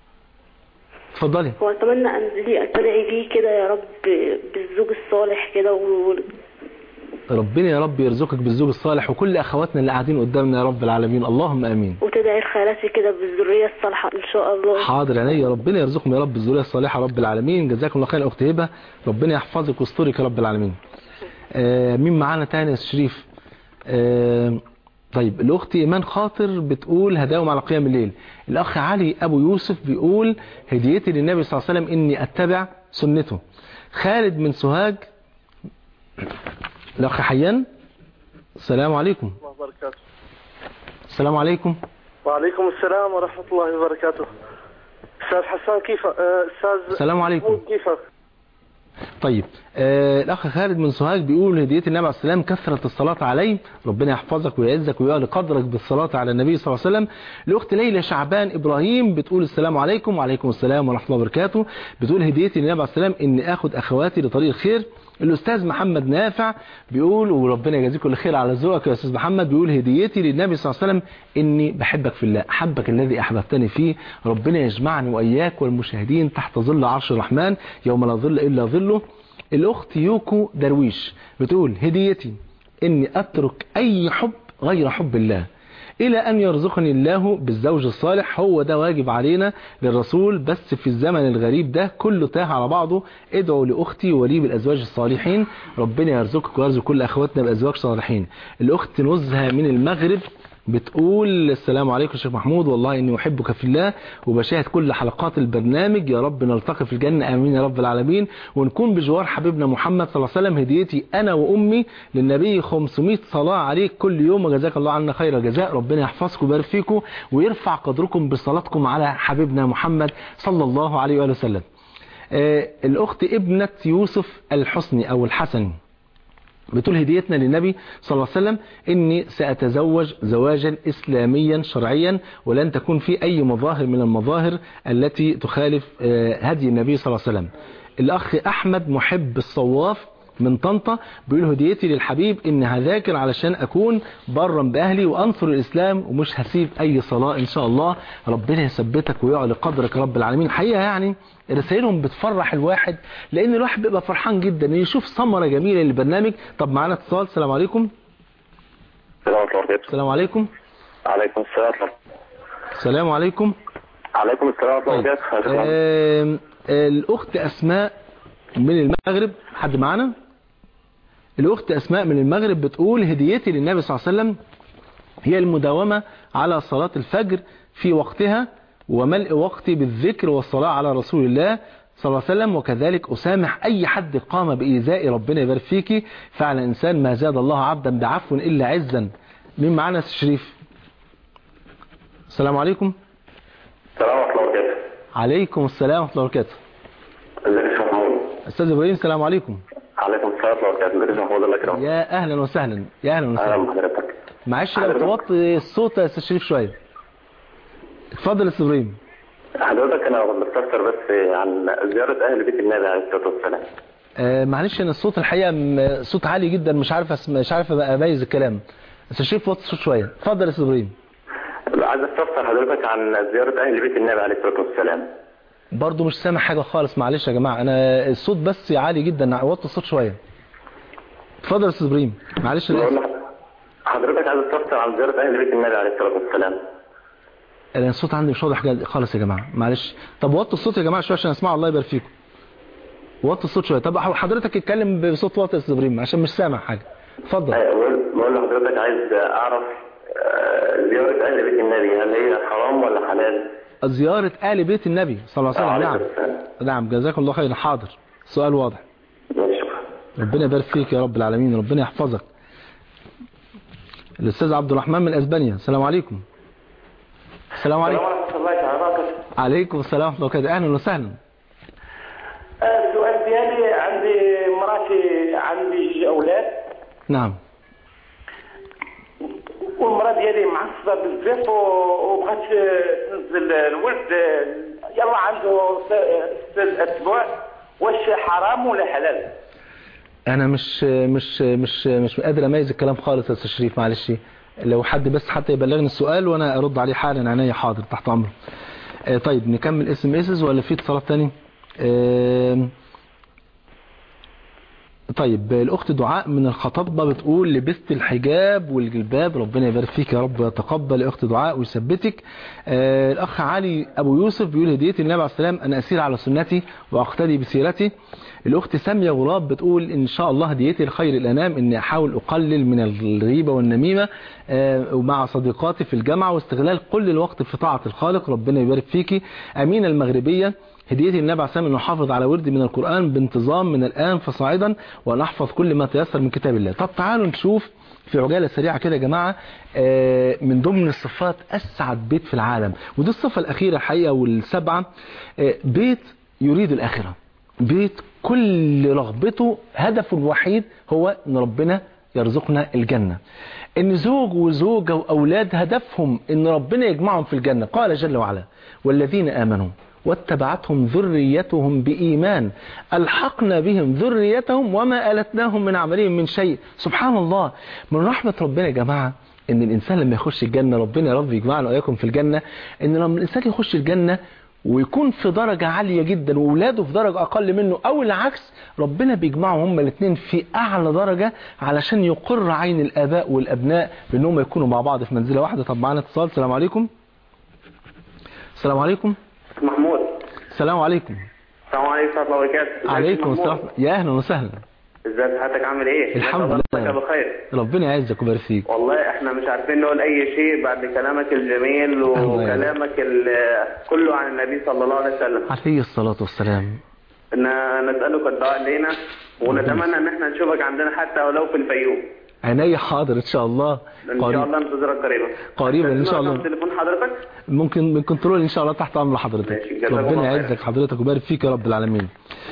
A: اتفضلي.
C: وأتمنى أنزلي أتدعي بيه كده يا رب بالزوج الصالح كده و...
A: ربنا يا رب يرزقك بالزوج الصالح وكل أخواتنا اللي قاعدين قدامنا يا رب العالمين، اللهم أمين.
C: وتدعي لخالاتي كده بالذرية الصالحة إن شاء الله.
A: حاضر عينيا، ربنا يرزقكم يا رب بالذرية الصالحة رب العالمين. جزاكم الله خير يا أخت هبة، ربنا يحفظك ويسترك يا رب العالمين. آه مين معانا تاني يا شريف؟ آه طيب الأخت إيمان خاطر بتقول هداوم على قيام الليل. الأخ علي أبو يوسف بيقول هديتي للنبي صلى الله عليه وسلم إني أتبع سنته. خالد من سوهاج. الأخ حيان. السلام عليكم.
D: الله وبركاته.
A: السلام عليكم.
D: وعليكم السلام ورحمة الله وبركاته. أستاذ حسان كيف أستاذ؟
A: السلام عليكم.
D: كيفك؟
A: طيب آه الأخ خالد من سوهاج بيقول هدية النبي عليه السلام كثرة الصلاة عليه، ربنا يحفظك ويعزك ويعلي قدرك بالصلاة على النبي صلى الله عليه وسلم. الأخت ليلى شعبان إبراهيم بتقول السلام عليكم. وعليكم السلام ورحمة الله وبركاته. بتقول هديتي للنبي عليه السلام إني آخد أخواتي لطريق الخير. الأستاذ محمد نافع بيقول وربنا يجازيك كل خير على ذوقك يا أستاذ محمد، بيقول هديتي للنبي صلى الله عليه وسلم إني بحبك في الله، أحبك الذي أحببتني فيه. ربنا يجمعني وإياك والمشاهدين تحت ظل عرش الرحمن يوم لا ظل إلا ظله. الأخت يوكو درويش بتقول هديتي إني أترك أي حب غير حب الله إلى أن يرزقني الله بالزوج الصالح. هو ده واجب علينا للرسول، بس في الزمن الغريب ده كله تاه على بعضه. ادعوا لأختي ولي بالأزواج الصالحين، ربنا يرزقك ويرزق كل أخواتنا بأزواج صالحين. الأخت نزهة من المغرب بتقول السلام عليكم شيخ محمود، والله إني أحبك في الله وبشاهد كل حلقات البرنامج، يا رب نلتقي في الجنة آمين يا رب العالمين ونكون بجوار حبيبنا محمد صلى الله عليه وسلم. هديتي أنا وأمي للنبي خمسمائة صلاة عليك كل يوم وجزاك الله عنا خير الجزاء. ربنا يحفظكم ويبارك فيكم ويرفع قدركم بصلاتكم على حبيبنا محمد صلى الله عليه وآله وسلم. آه الأخت ابنة يوسف الحسني أو الحسني بتقول هديتنا للنبي صلى الله عليه وسلم إني سأتزوج زواجا إسلاميا شرعيا ولن تكون في أي مظاهر من المظاهر التي تخالف هدي النبي صلى الله عليه وسلم. الأخ أحمد محب الصواف من طنطا بيقول هديتي للحبيب إن هذاكر علشان أكون برا بأهلي وأنصر الإسلام ومش هسيب أي صلاة إن شاء الله. ربنا يثبتك ويعلي قدرك رب العالمين. حقيقة يعني رسائلهم بتفرح الواحد لأن الواحد بيبقى فرحان جدا إن يشوف ثمرة جميلة للبرنامج. طب معانا اتصال. السلام عليكم. السلام عليكم.
E: عليكم السلام.
A: السلام عليكم.
E: عليكم السلام ورحمة الله وبركاته.
A: الأخت أسماء من المغرب، حد معانا؟ الأخت أسماء من المغرب بتقول هديتي للنبي صلى الله عليه وسلم هي المداومة على صلاة الفجر في وقتها، وملء وقتي بالذكر والصلاة على رسول الله صلى الله عليه وسلم، وكذلك أسامح أي حد قام بإيذاء ربنا يبارك فيكي. فعل إنسان ما زاد الله عبدا بعفو إلا عزا. مين معانا يا شريف؟ السلام عليكم.
E: السلام ورحمة الله وبركاته.
A: عليكم السلام ورحمة الله وبركاته.
E: ازيك يا شيخ محمود؟
A: أستاذ إبراهيم السلام عليكم.
E: عليكم السلام ورحمة الله وبركاته. ازيك يا شيخ محمود؟ الله يكرمك.
A: يا أهلا وسهلا. يا أهلا وسهلا.
E: أهلا بحضرتك.
A: معلش لو توطي الصوت يا أستاذ شريف شوية. اتفضل يا أستاذ إبراهيم.
E: حضرتك أنا بستفسر بس عن زيارة أهل بيت النبي عليه الصلاة والسلام.
A: آه معلش أنا الصوت الحقيقة صوت عالي جدا، مش عارف أسم... مش عارف أميز الكلام. أستاذ شريف وطي الصوت شوية. اتفضل يا أستاذ إبراهيم.
E: عايز استفسر حضرتك عن زيارة أهل بيت النبي عليه الصلاة والسلام.
A: برضو مش سامع حاجة خالص، معلش يا جماعة أنا الصوت بس عالي جدا، وطي الصوت شوية. اتفضل يا أستاذ إبراهيم. معلش
E: حضرتك عايز استفسر عن زيارة أهل بيت النبي عليه الصلاة والسلام.
A: انا الصوت عندي مش واضح خالص يا جماعه، معلش. طب وطوا الصوت يا جماعه شويه عشان اسمعه، الله يبارك فيكم. وطوا الصوت شويه. طب حضرتك اتكلم بصوت واطي يا استاذ ابراهيم عشان مش سامع حاجه. اتفضل.
E: بقول لحضرتك عايز اعرف زياره اهل بيت النبي هل هي حرام ولا حلال؟
A: زياره اهل بيت النبي صلى الله عليه وسلم. نعم نعم جزاكم الله خير. حاضر، السؤال واضح. ربنا يبارك فيك يا رب العالمين، ربنا يحفظك. الاستاذ عبد الرحمن من اسبانيا. السلام عليكم. السلام عليكم.
F: السلام ورحمة الله تعالى وبركاته.
A: عليكم السلام ورحمة الله وبركاته. أهلا وسهلا.
F: السؤال ديالي عندي مراتي عندي أولاد.
A: نعم.
F: والمرأة ديالي معصبة بزاف وبغات تنزل الولد يلا عنده ست أسبوع، واش حرام ولا حلال؟
A: أنا مش مش مش مش قادر أميز الكلام خالص يا أستاذ شريف، معلش. لو حد بس حتى يبلغني السؤال وانا ارد عليه حالا. عينيا حاضر تحت امره. آه طيب نكمل اس ام اس ولا في اتصالات تاني؟ آه طيب الاخت دعاء من الخطبه بتقول لبست الحجاب والجلباب، ربنا يبارك فيك يا رب ويتقبل يا اخت دعاء ويثبتك. آه الاخ علي ابو يوسف بيقول هديه النبي عليه السلام انا اسير على سنتي واقتدي بسيرتي. الاخت ساميه غراب بتقول ان شاء الله هديتي لخير الانام اني احاول اقلل من الغيبه والنميمه آه ومع صديقاتي في الجامعه واستغلال كل الوقت في طاعه الخالق، ربنا يبارك فيكي. امينه المغربيه هديتي النبي عليه السلام انه حافظ على ورد من القرآن بانتظام من الآن فصاعدا ونحفظ كل ما تيسر من كتاب الله. طب تعالوا نشوف في عجالة سريعة كده يا جماعة من ضمن الصفات أسعد بيت في العالم، ودي الصفة الأخيرة الحقيقة والسبعة. بيت يريد الآخرة، بيت كل رغبته هدفه الوحيد هو ان ربنا يرزقنا الجنة، ان زوج وزوجة وأولاد هدفهم ان ربنا يجمعهم في الجنة. قال جل وعلا والذين آمنوا واتبعتهم ذريتهم بإيمان ألحقنا بهم ذريتهم وما ألتناهم من عملهم من شيء. سبحان الله، من رحمة ربنا يا جماعة ان الإنسان لما يخش الجنة، ربنا يا رب يجمعنا وإياكم في الجنة، ان لما الإنسان يخش الجنة ويكون في درجة عالية جدا وولاده في درجة أقل منه أو العكس، ربنا بيجمعهم هما الاثنين في أعلى درجة علشان يقر عين الآباء والأبناء بأنهم يكونوا مع بعض في منزلة واحدة. طب معانا اتصال. السلام عليكم. السلام عليكم.
F: محمود.
A: السلام عليكم.
F: السلام عليكم ورحمة الله وبركاته.
A: عليكم السلام. يا أهلا وسهلا.
F: ازاي حضرتك عامل ايه؟
A: الحمد لله
F: بخير.
A: ربنا يعزك ويبارك فيك.
F: والله احنا مش عارفين نقول اي شيء بعد كلامك الجميل وكلامك كله عن النبي صلى الله عليه وسلم
A: عليه الصلاة والسلام.
F: نسألك الدعاء لنا ونتمنى ان احنا نشوفك عندنا حتى ولو في الفيوم.
A: عينيا حاضر ان شاء الله.
F: ان شاء الله ننتظرك قريبا.
A: قريبا ان شاء الله.
F: تليفون حضرتك
A: ممكن من كنترول ان شاء الله تحت امر حضرتك. ربنا يعزك حضرتك ويبارك فيك يا رب العالمين.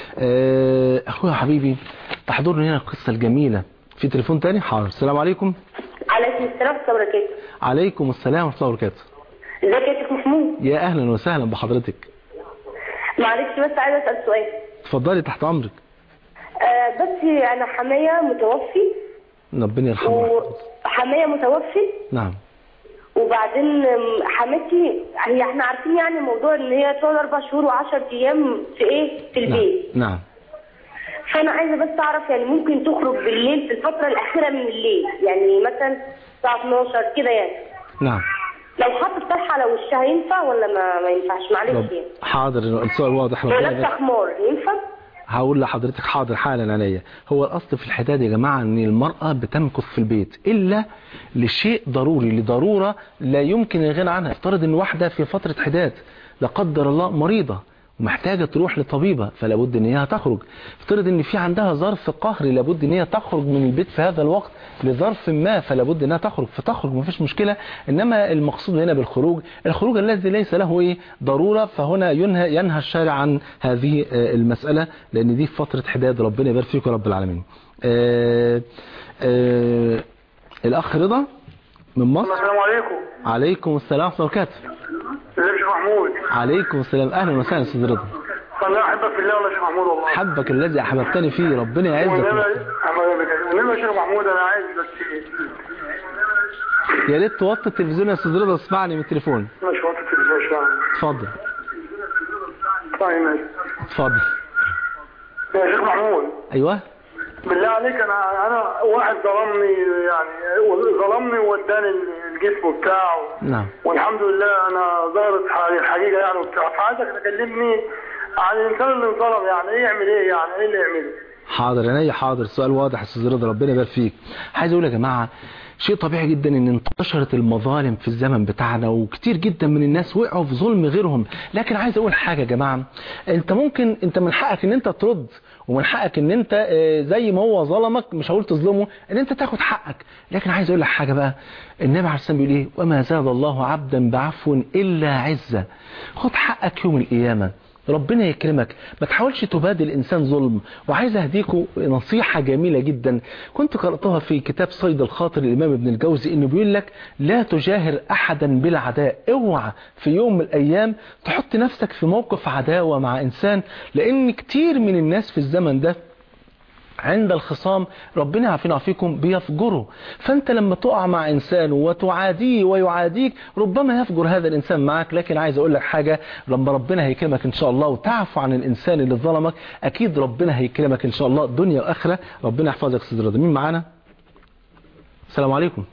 A: أه اخويا حبيبي تحضرني هنا القصه الجميله. في تليفون تاني؟ حاضر. السلام عليكم.
C: عليكم السلام ورحمه الله وبركاته.
A: عليكم السلام ورحمه الله وبركاته.
C: ازيك يا شيخ محمود؟
A: يا اهلا وسهلا بحضرتك.
C: معلش بس عايزه اسال سؤال.
A: اتفضلي تحت امرك.
C: أه بس انا حمايه متوفي.
A: ربنا يرحمه.
C: حمايه متوفي.
A: نعم.
C: وبعدين حماتي هي احنا عارفين يعني موضوع ان هي تقعد اربع شهور وعشر ايام في ايه في البيت.
A: نعم. نعم.
C: فانا عايزه بس اعرف يعني ممكن تخرج بالليل في الفتره الاخيره من الليل، يعني مثلا الساعه اتناشر كده يعني.
A: نعم.
C: لو حطت طرحه على وشها ينفع ولا ما ما ينفعش؟ معلش يعني.
A: حاضر السؤال واضح.
C: لو لابسه خمار ينفع؟
A: هقول لحضرتك حاضر حالا عليا. هو الاصل في الحداد يا جماعه ان المراه بتمكث في البيت الا لشيء ضروري، لضروره لا يمكن الغنى عنها. افترض ان واحده في فتره حداد لا قدر الله مريضه ومحتاجه تروح لطبيبه، فلا بد ان هي تخرج. افترض ان في عندها ظرف قهري لابد ان هي تخرج من البيت في هذا الوقت لظرف ما، فلا بد انها تخرج، فتخرج مفيش مشكله. انما المقصود هنا بالخروج الخروج الذي ليس له ايه ضروره، فهنا ينهى ينهى الشارع عن هذه المساله، لان دي فتره حداد. ربنا يبارك فيكم يا رب العالمين. آآ آآ الاخ رضا من مصر.
D: السلام عليكم.
A: عليكم السلام ورحمه الله وبركاته.
D: ازيك يا شيخ محمود؟
A: عليكم السلام، اهلا وسهلا استاذ رضا.
D: والله احبك في الله والله يا شيخ محمود والله.
A: حبك الذي احببتني فيه، ربنا يعزك.
D: والنبي يا شيخ محمود انا عايز بس
A: يا ريت توطي التلفزيون يا استاذ رضا، اسمعني من التليفون.
D: مش وقت التلفزيون شويه.
A: اتفضل.
D: طيب ماشي.
A: اتفضل.
D: يا شيخ محمود.
A: ايوه.
D: بالله عليك انا انا واحد ظلمني، يعني ظلمني ووداني الجسم بتاعه.
A: نعم.
D: والحمد لله انا ظهرت الحقيقه يعني وبتاع، فعايزك تكلمني عن الانسان اللي انظلم، يعني ايه يعمل ايه، يعني ايه اللي يعمله؟
A: حاضر عينيا حاضر. السؤال واضح يا استاذ رضا، ربنا يبارك فيك. عايز اقول يا جماعه شيء طبيعي جدا ان انتشرت المظالم في الزمن بتاعنا، وكتير جدا من الناس وقعوا في ظلم غيرهم. لكن عايز اقول حاجه يا جماعه، انت ممكن انت من حقك ان انت ترد، ومن حقك ان انت زي ما هو ظلمك مش هقول تظلمه، ان انت تاخد حقك. لكن عايز اقول لك حاجه بقى، النبي عليه الصلاه والسلام بيقول ايه؟ وما زاد الله عبدا بعفو الا عزه. خد حقك يوم القيامه، ربنا يكرمك، ما تحاولش تبادل الإنسان ظلم. وعايز أهديكم نصيحة جميلة جدا كنت قرأتها في كتاب صيد الخاطر الإمام ابن الجوزي، إنه بيقول لك لا تجاهر أحدا بالعداء. اوعى في يوم من الأيام تحط نفسك في موقف عداوة مع إنسان، لأن كتير من الناس في الزمن ده عند الخصام ربنا يعافينا ويعافيكم بيفجروا. فانت لما تقع مع انسان وتعاديه ويعاديك ربما يفجر هذا الانسان معك. لكن عايز اقول لك حاجه، لما ربنا هيكرمك ان شاء الله وتعفو عن الانسان اللي ظلمك، اكيد ربنا هيكرمك ان شاء الله دنيا واخره. ربنا يحفظك استاذ رضا. مين معانا؟ السلام عليكم.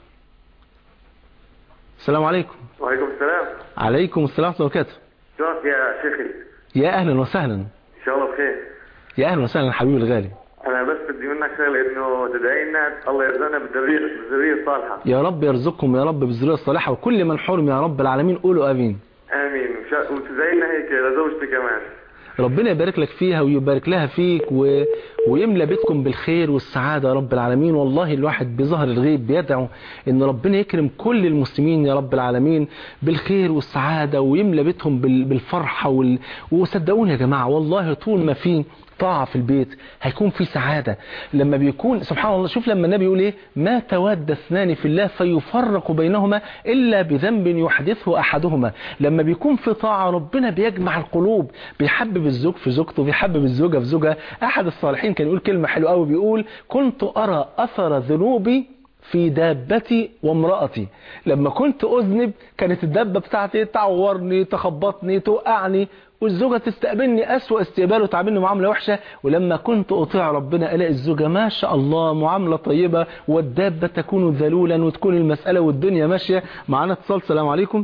A: السلام عليكم.
E: وعليكم السلام.
A: عليكم السلام ورحمه الله وبركاته.
E: شلونك يا شيخي؟
A: يا اهلا وسهلا.
E: ان شاء الله بخير.
A: يا اهلا وسهلا حبيبي الغالي.
E: انا بس بدي منك شغله، انه تدعي لنا الله يرزقنا بالذريه بالذريه الصالحه.
A: يا رب يرزقكم يا رب بالذريه الصالحه، وكل من حرم يا رب العالمين قولوا امين.
E: امين. وتدعي لنا هيك لزوجتي كمان،
A: ربنا يبارك لك فيها ويبارك لها فيك و... ويملى بيتكم بالخير والسعادة يا رب العالمين. والله الواحد بظهر الغيب بيدعو ان ربنا يكرم كل المسلمين يا رب العالمين بالخير والسعادة، ويملى بيتهم بال... بالفرحة وال... وصدقوني يا جماعة والله طول ما في طاعة في البيت هيكون في سعادة. لما بيكون سبحان الله، شوف لما النبي يقول ايه؟ ما تود اثنان في الله فيفرق بينهما الا بذنب يحدثه احدهما. لما بيكون في طاعة ربنا بيجمع القلوب، بيحبب الزوج في زوجته، بيحبب الزوجة في زوجها. احد الصالحين كان يقول كلمة حلوة قوي، بيقول كنت ارى اثر ذنوبي في دابتي وامرأتي. لما كنت أذنب كانت الدابة بتاعتي تعورني تخبطني توقعني، والزوجة تستقبلني أسوأ استقبال وتعاملني معاملة وحشة. ولما كنت أطيع ربنا ألاقي الزوجة ما شاء الله معاملة طيبة، والدابة تكون ذلولا وتكون المسألة والدنيا ماشية. معانا اتصال. السلام عليكم.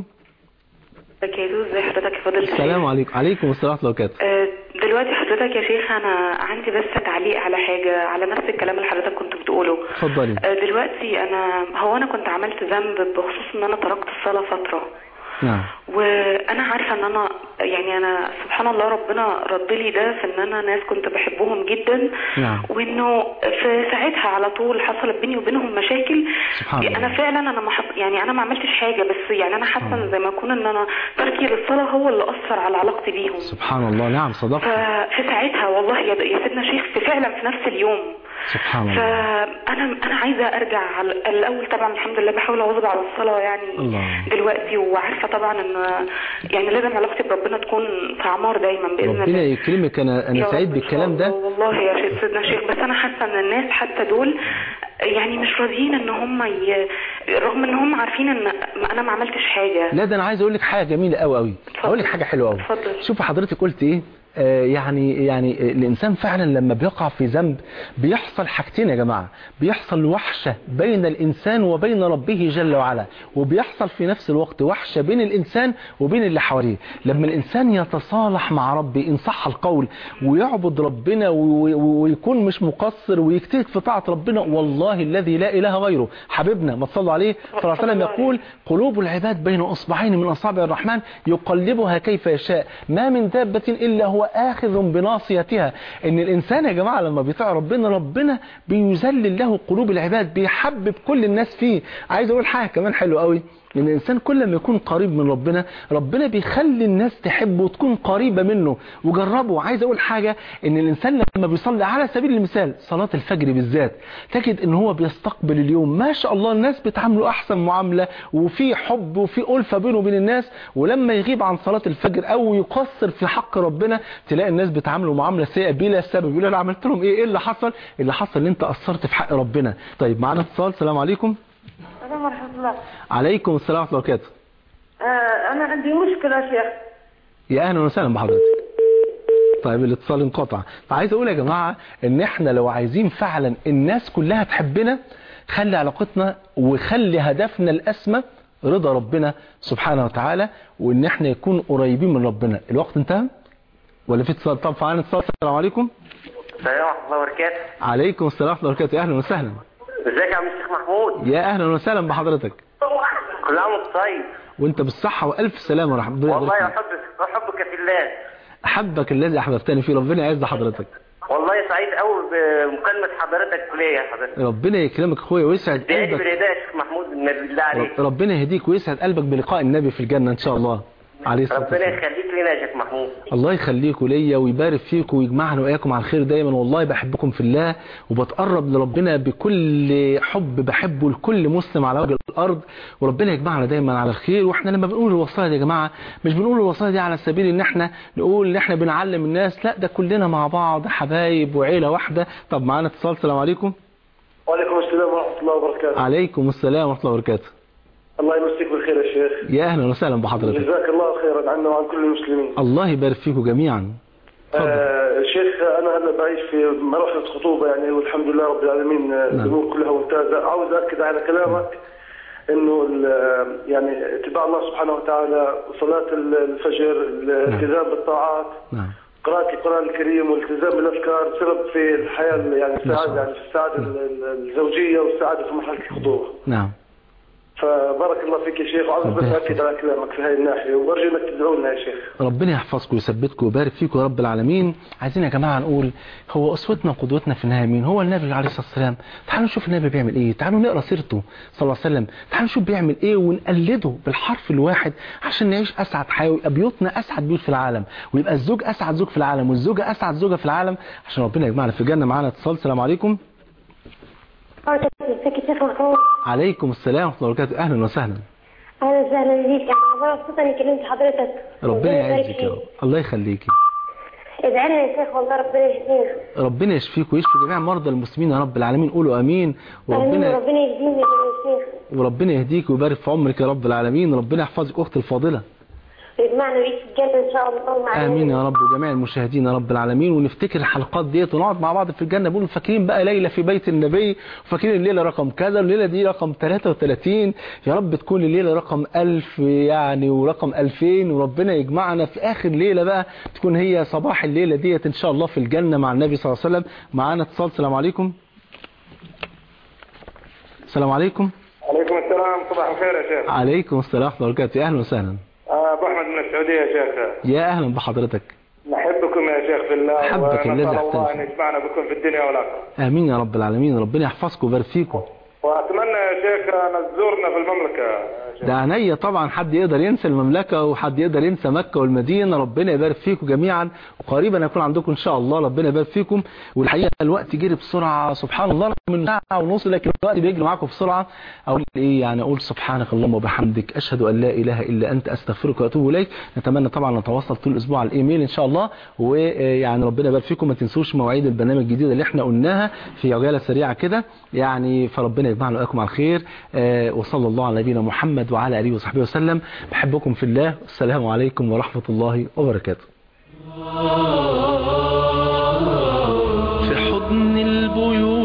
G: ازي حضرتك يا فضيلة الشيخ؟
A: السلام عليكم. عليكم السلام ورحمة الله وبركاته.
G: دلوقتي حضرتك يا شيخ انا عندي بس تعليق على حاجة، على نفس الكلام اللي حضرتك كنت بتقوله.
A: اتفضلي.
G: دلوقتي انا هو انا كنت عملت ذنب بخصوص ان انا تركت الصلاة فترة.
A: نعم.
G: وانا عارفه ان انا يعني انا سبحان الله ربنا رد لي ده في ان انا ناس كنت بحبهم جدا.
A: نعم.
G: وانه في ساعتها على طول حصلت بيني وبينهم مشاكل.
A: سبحان الله.
G: انا فعلا انا ما يعني انا ما عملتش حاجه، بس يعني انا حاسه زي ما اكون ان انا تركي للصلاه هو اللي اثر على علاقتي بيهم.
A: سبحان الله. نعم صدقت.
G: ففي ساعتها والله يا سيدنا شيخ في فعلا في نفس اليوم.
A: سبحان الله.
G: فانا انا عايزه ارجع على الاول. طبعا الحمد لله بحاول اواظب على الصلاه يعني
A: الله.
G: دلوقتي، وعارفه طبعا ان يعني لازم علاقتي بربنا تكون في عمار دايما باذن الله.
A: ربنا يكرمك. انا انا سعيد بالكلام ده
G: والله يا شيخ سيدنا شيخ. بس انا حاسه ان الناس حتى دول يعني مش راضيين ان هم ي... رغم ان هم عارفين ان انا ما عملتش حاجه.
A: لا ده انا عايز اقول لك حاجه جميله قوي قوي. اقول لك حاجه حلوه قوي.
G: اتفضل.
A: شوفي حضرتك قلت ايه؟ يعني يعني الإنسان فعلا لما بيقع في ذنب بيحصل حاجتين يا جماعة، بيحصل وحشة بين الإنسان وبين ربه جل وعلا، وبيحصل في نفس الوقت وحشة بين الإنسان وبين اللي حواليه. لما الإنسان يتصالح مع ربه إن صح القول ويعبد ربنا ويكون مش مقصر ويجتهد في طاعة ربنا، والله الذي لا إله غيره حبيبنا ما صلوا عليه صلى الله عليه وسلم يقول قلوب العباد بين أصبعين من أصابع الرحمن يقلبها كيف يشاء ما من دابة إلا هو آخذ بناصيتها. إن الإنسان يا جماعة لما بيطيع ربنا ربنا بيذلل له قلوب العباد، بيحبب كل الناس فيه. عايز أقول حاجة كمان حلوة قوي، ان الانسان كل ما يكون قريب من ربنا ربنا بيخلي الناس تحبه وتكون قريبة منه. وجربوا. عايز اقول حاجة، ان الانسان لما بيصلي على سبيل المثال صلاة الفجر بالذات تجد ان هو بيستقبل اليوم ما شاء الله الناس بتعامله احسن معاملة وفي حب وفي ألفة بينه وبين الناس. ولما يغيب عن صلاة الفجر او يقصر في حق ربنا تلاقي الناس بتعامله معاملة سيئة بلا سبب. يقول انا عملت لهم ايه؟ ايه اللي حصل؟ اللي حصل ان انت قصرت في حق ربنا. طيب معنا اتصال. السلام عليكم.
C: السلام ورحمة الله.
A: عليكم السلام ورحمة الله وبركاته.
C: آه أنا عندي مشكلة يا شيخ.
A: يا أهلا وسهلا بحضرتك. طيب الاتصال انقطع. فعايز أقول يا جماعة إن إحنا لو عايزين فعلا الناس كلها تحبنا خلي علاقتنا وخلي هدفنا الأسمى رضا ربنا سبحانه وتعالى، وإن إحنا يكون قريبين من ربنا. الوقت انتهى ولا في اتصال؟ طب فعلا اتصال. السلام عليكم.
E: السلام ورحمة الله وبركاته.
A: عليكم السلام ورحمة الله وبركاته. أهلا وسهلا.
E: ازيك يا عم الشيخ محمود؟
A: يا أهلا وسهلا بحضرتك.
E: كل عام وانت طيب.
A: وانت بالصحة وألف سلامة ورحمة الله.
E: والله أحبك أحبك في الله.
A: أحبك الذي أحببتني فيه. ربنا يعز حضرتك.
E: والله سعيد قوي بمكالمة حضرتك ليا يا حضرتك.
A: ربنا يكرمك اخويا ويسعد قلبك.
E: بالهداية يا شيخ محمود بالله عليك.
A: ربنا يهديك ويسعد قلبك بلقاء النبي في الجنة إن شاء الله عليه الصلاة والسلام.
E: ربنا يخليك لنا يا شيخ محمود.
A: الله يخليكم ليا ويبارك فيكم ويجمعنا وإياكم على الخير دايما. والله بحبكم في الله وبتقرب لربنا بكل حب بحبه لكل مسلم على وجه الأرض، وربنا يجمعنا دايما على الخير. واحنا لما بنقول الوصايا دي يا جماعة مش بنقول الوصايا دي على سبيل ان احنا نقول ان احنا بنعلم الناس، لا ده كلنا مع بعض حبايب وعيلة واحدة. طب معانا اتصال. السلام عليكم.
D: وعليكم السلام ورحمة الله وبركاته.
A: عليكم السلام ورحمة الله وبركاته.
D: الله يمسيك بالخير يا شيخ.
A: يا أهلا وسهلا بحضرتك.
D: جزاك الله خيرا عنا وعن كل المسلمين.
A: الله يبارك فيكم جميعا.
D: آه شيخ أنا هلا بعيش في مرحلة خطوبة يعني والحمد لله رب العالمين الأمور كلها ممتازة. عاوز أكد على كلامك إنه يعني اتباع الله سبحانه وتعالى وصلاة الفجر الالتزام بالطاعات
A: نعم.
D: قراءة القرآن الكريم والالتزام بالأذكار سبب في الحياة يعني السعادة يعني في السعادة الزوجية والسعادة في مرحلة الخطوبة.
A: نعم.
D: فبارك الله فيك يا شيخ وعاوز بس أكد على كلامك في هذه الناحية وأرجو إنك تدعو لنا يا شيخ.
A: ربنا يحفظكم ويثبتكم ويبارك فيكم يا رب العالمين. عايزين يا جماعة نقول هو أسوتنا وقدوتنا في النهاية مين؟ هو النبي عليه الصلاة والسلام. تعالوا نشوف النبي بيعمل إيه، تعالوا نقرأ سيرته صلى الله عليه وسلم، تعالوا نشوف بيعمل إيه ونقلده بالحرف الواحد عشان نعيش أسعد حياة ويبقى بيوتنا أسعد بيوت في العالم ويبقى الزوج أسعد زوج في العالم والزوجة أسعد زوجة في العالم عشان ربنا يجمعنا في الجنة. معانا اتصال. السلام عليكم. عليكم السلام ورحمة الله وبركاته. أهلا وسهلا.
C: أهلا وسهلا بيك. أنا مبسوطة إني كلمت حضرتك.
A: ربنا يعزك يا رب. الله يخليكي.
C: ادعي لنا يا شيخ والله ربنا يهدينا.
A: ربنا يشفيك ويشفي جميع مرضى المسلمين يا رب العالمين. قولوا آمين.
C: وربنا ربنا يهديني يا شيخ.
A: وربنا يهديك ويبارك في عمرك يا رب العالمين. ربنا يحفظك أختي الفاضلة.
C: يجمعنا بيك في الجنة إن شاء الله.
A: آمين يا رب وجميع المشاهدين يا رب العالمين. ونفتكر الحلقات ديت ونقعد مع بعض في الجنة بنقول فاكرين بقى ليلة في بيت النبي وفاكرين الليلة رقم كذا والليلة دي رقم ثلاثة وثلاثين. يا رب تكون الليلة رقم ألف يعني ورقم ألفين وربنا يجمعنا في آخر ليلة بقى تكون هي صباح الليلة ديت إن شاء الله في الجنة مع النبي صلى الله عليه وسلم. معانا اتصال. السلام عليكم. السلام عليكم.
D: عليكم السلام. صباح الخير يا شيخ.
A: عليكم السلام ورحمة الله وبركاته. أهلا وسهلا.
D: أبو أحمد من السعودية يا شيخ.
A: يا أهلا بحضرتك.
D: نحبكم يا شيخ في الله.
A: حبك الذي
D: ونسأل الله
A: أحسن.
D: أن يجمعنا بكم في الدنيا والآخرة.
A: آمين يا رب العالمين. ربنا يحفظكم ويبارك فيكم.
D: وأتمنى يا شيخ أن تزورنا في المملكة.
A: ده عينيا طبعا. حد يقدر ينسى المملكة وحد يقدر ينسى مكة والمدينة. ربنا يبارك فيكم جميعا وقريبا يكون عندكم إن شاء الله. ربنا يبارك فيكم. والحقيقة الوقت جري بسرعة سبحان الله من ساعة ونص لكن الوقت بيجري معاكم بسرعة. أقول إيه يعني أقول سبحانك اللهم وبحمدك أشهد أن لا إله إلا أنت أستغفرك وأتوب إليك. نتمنى طبعا نتواصل طول الأسبوع على الإيميل إن شاء الله. ويعني ربنا يبارك فيكم. ما تنسوش مواعيد البرنامج الجديدة اللي احنا قلناها في عجالة سريعة كده يعني. فربنا يجمعنا وإياكم على الخير. وصلى الله على نبينا محمد وعلى آله وصحبه وسلم. بحبكم في الله. السلام عليكم ورحمة الله وبركاته.
B: في حضن البيوت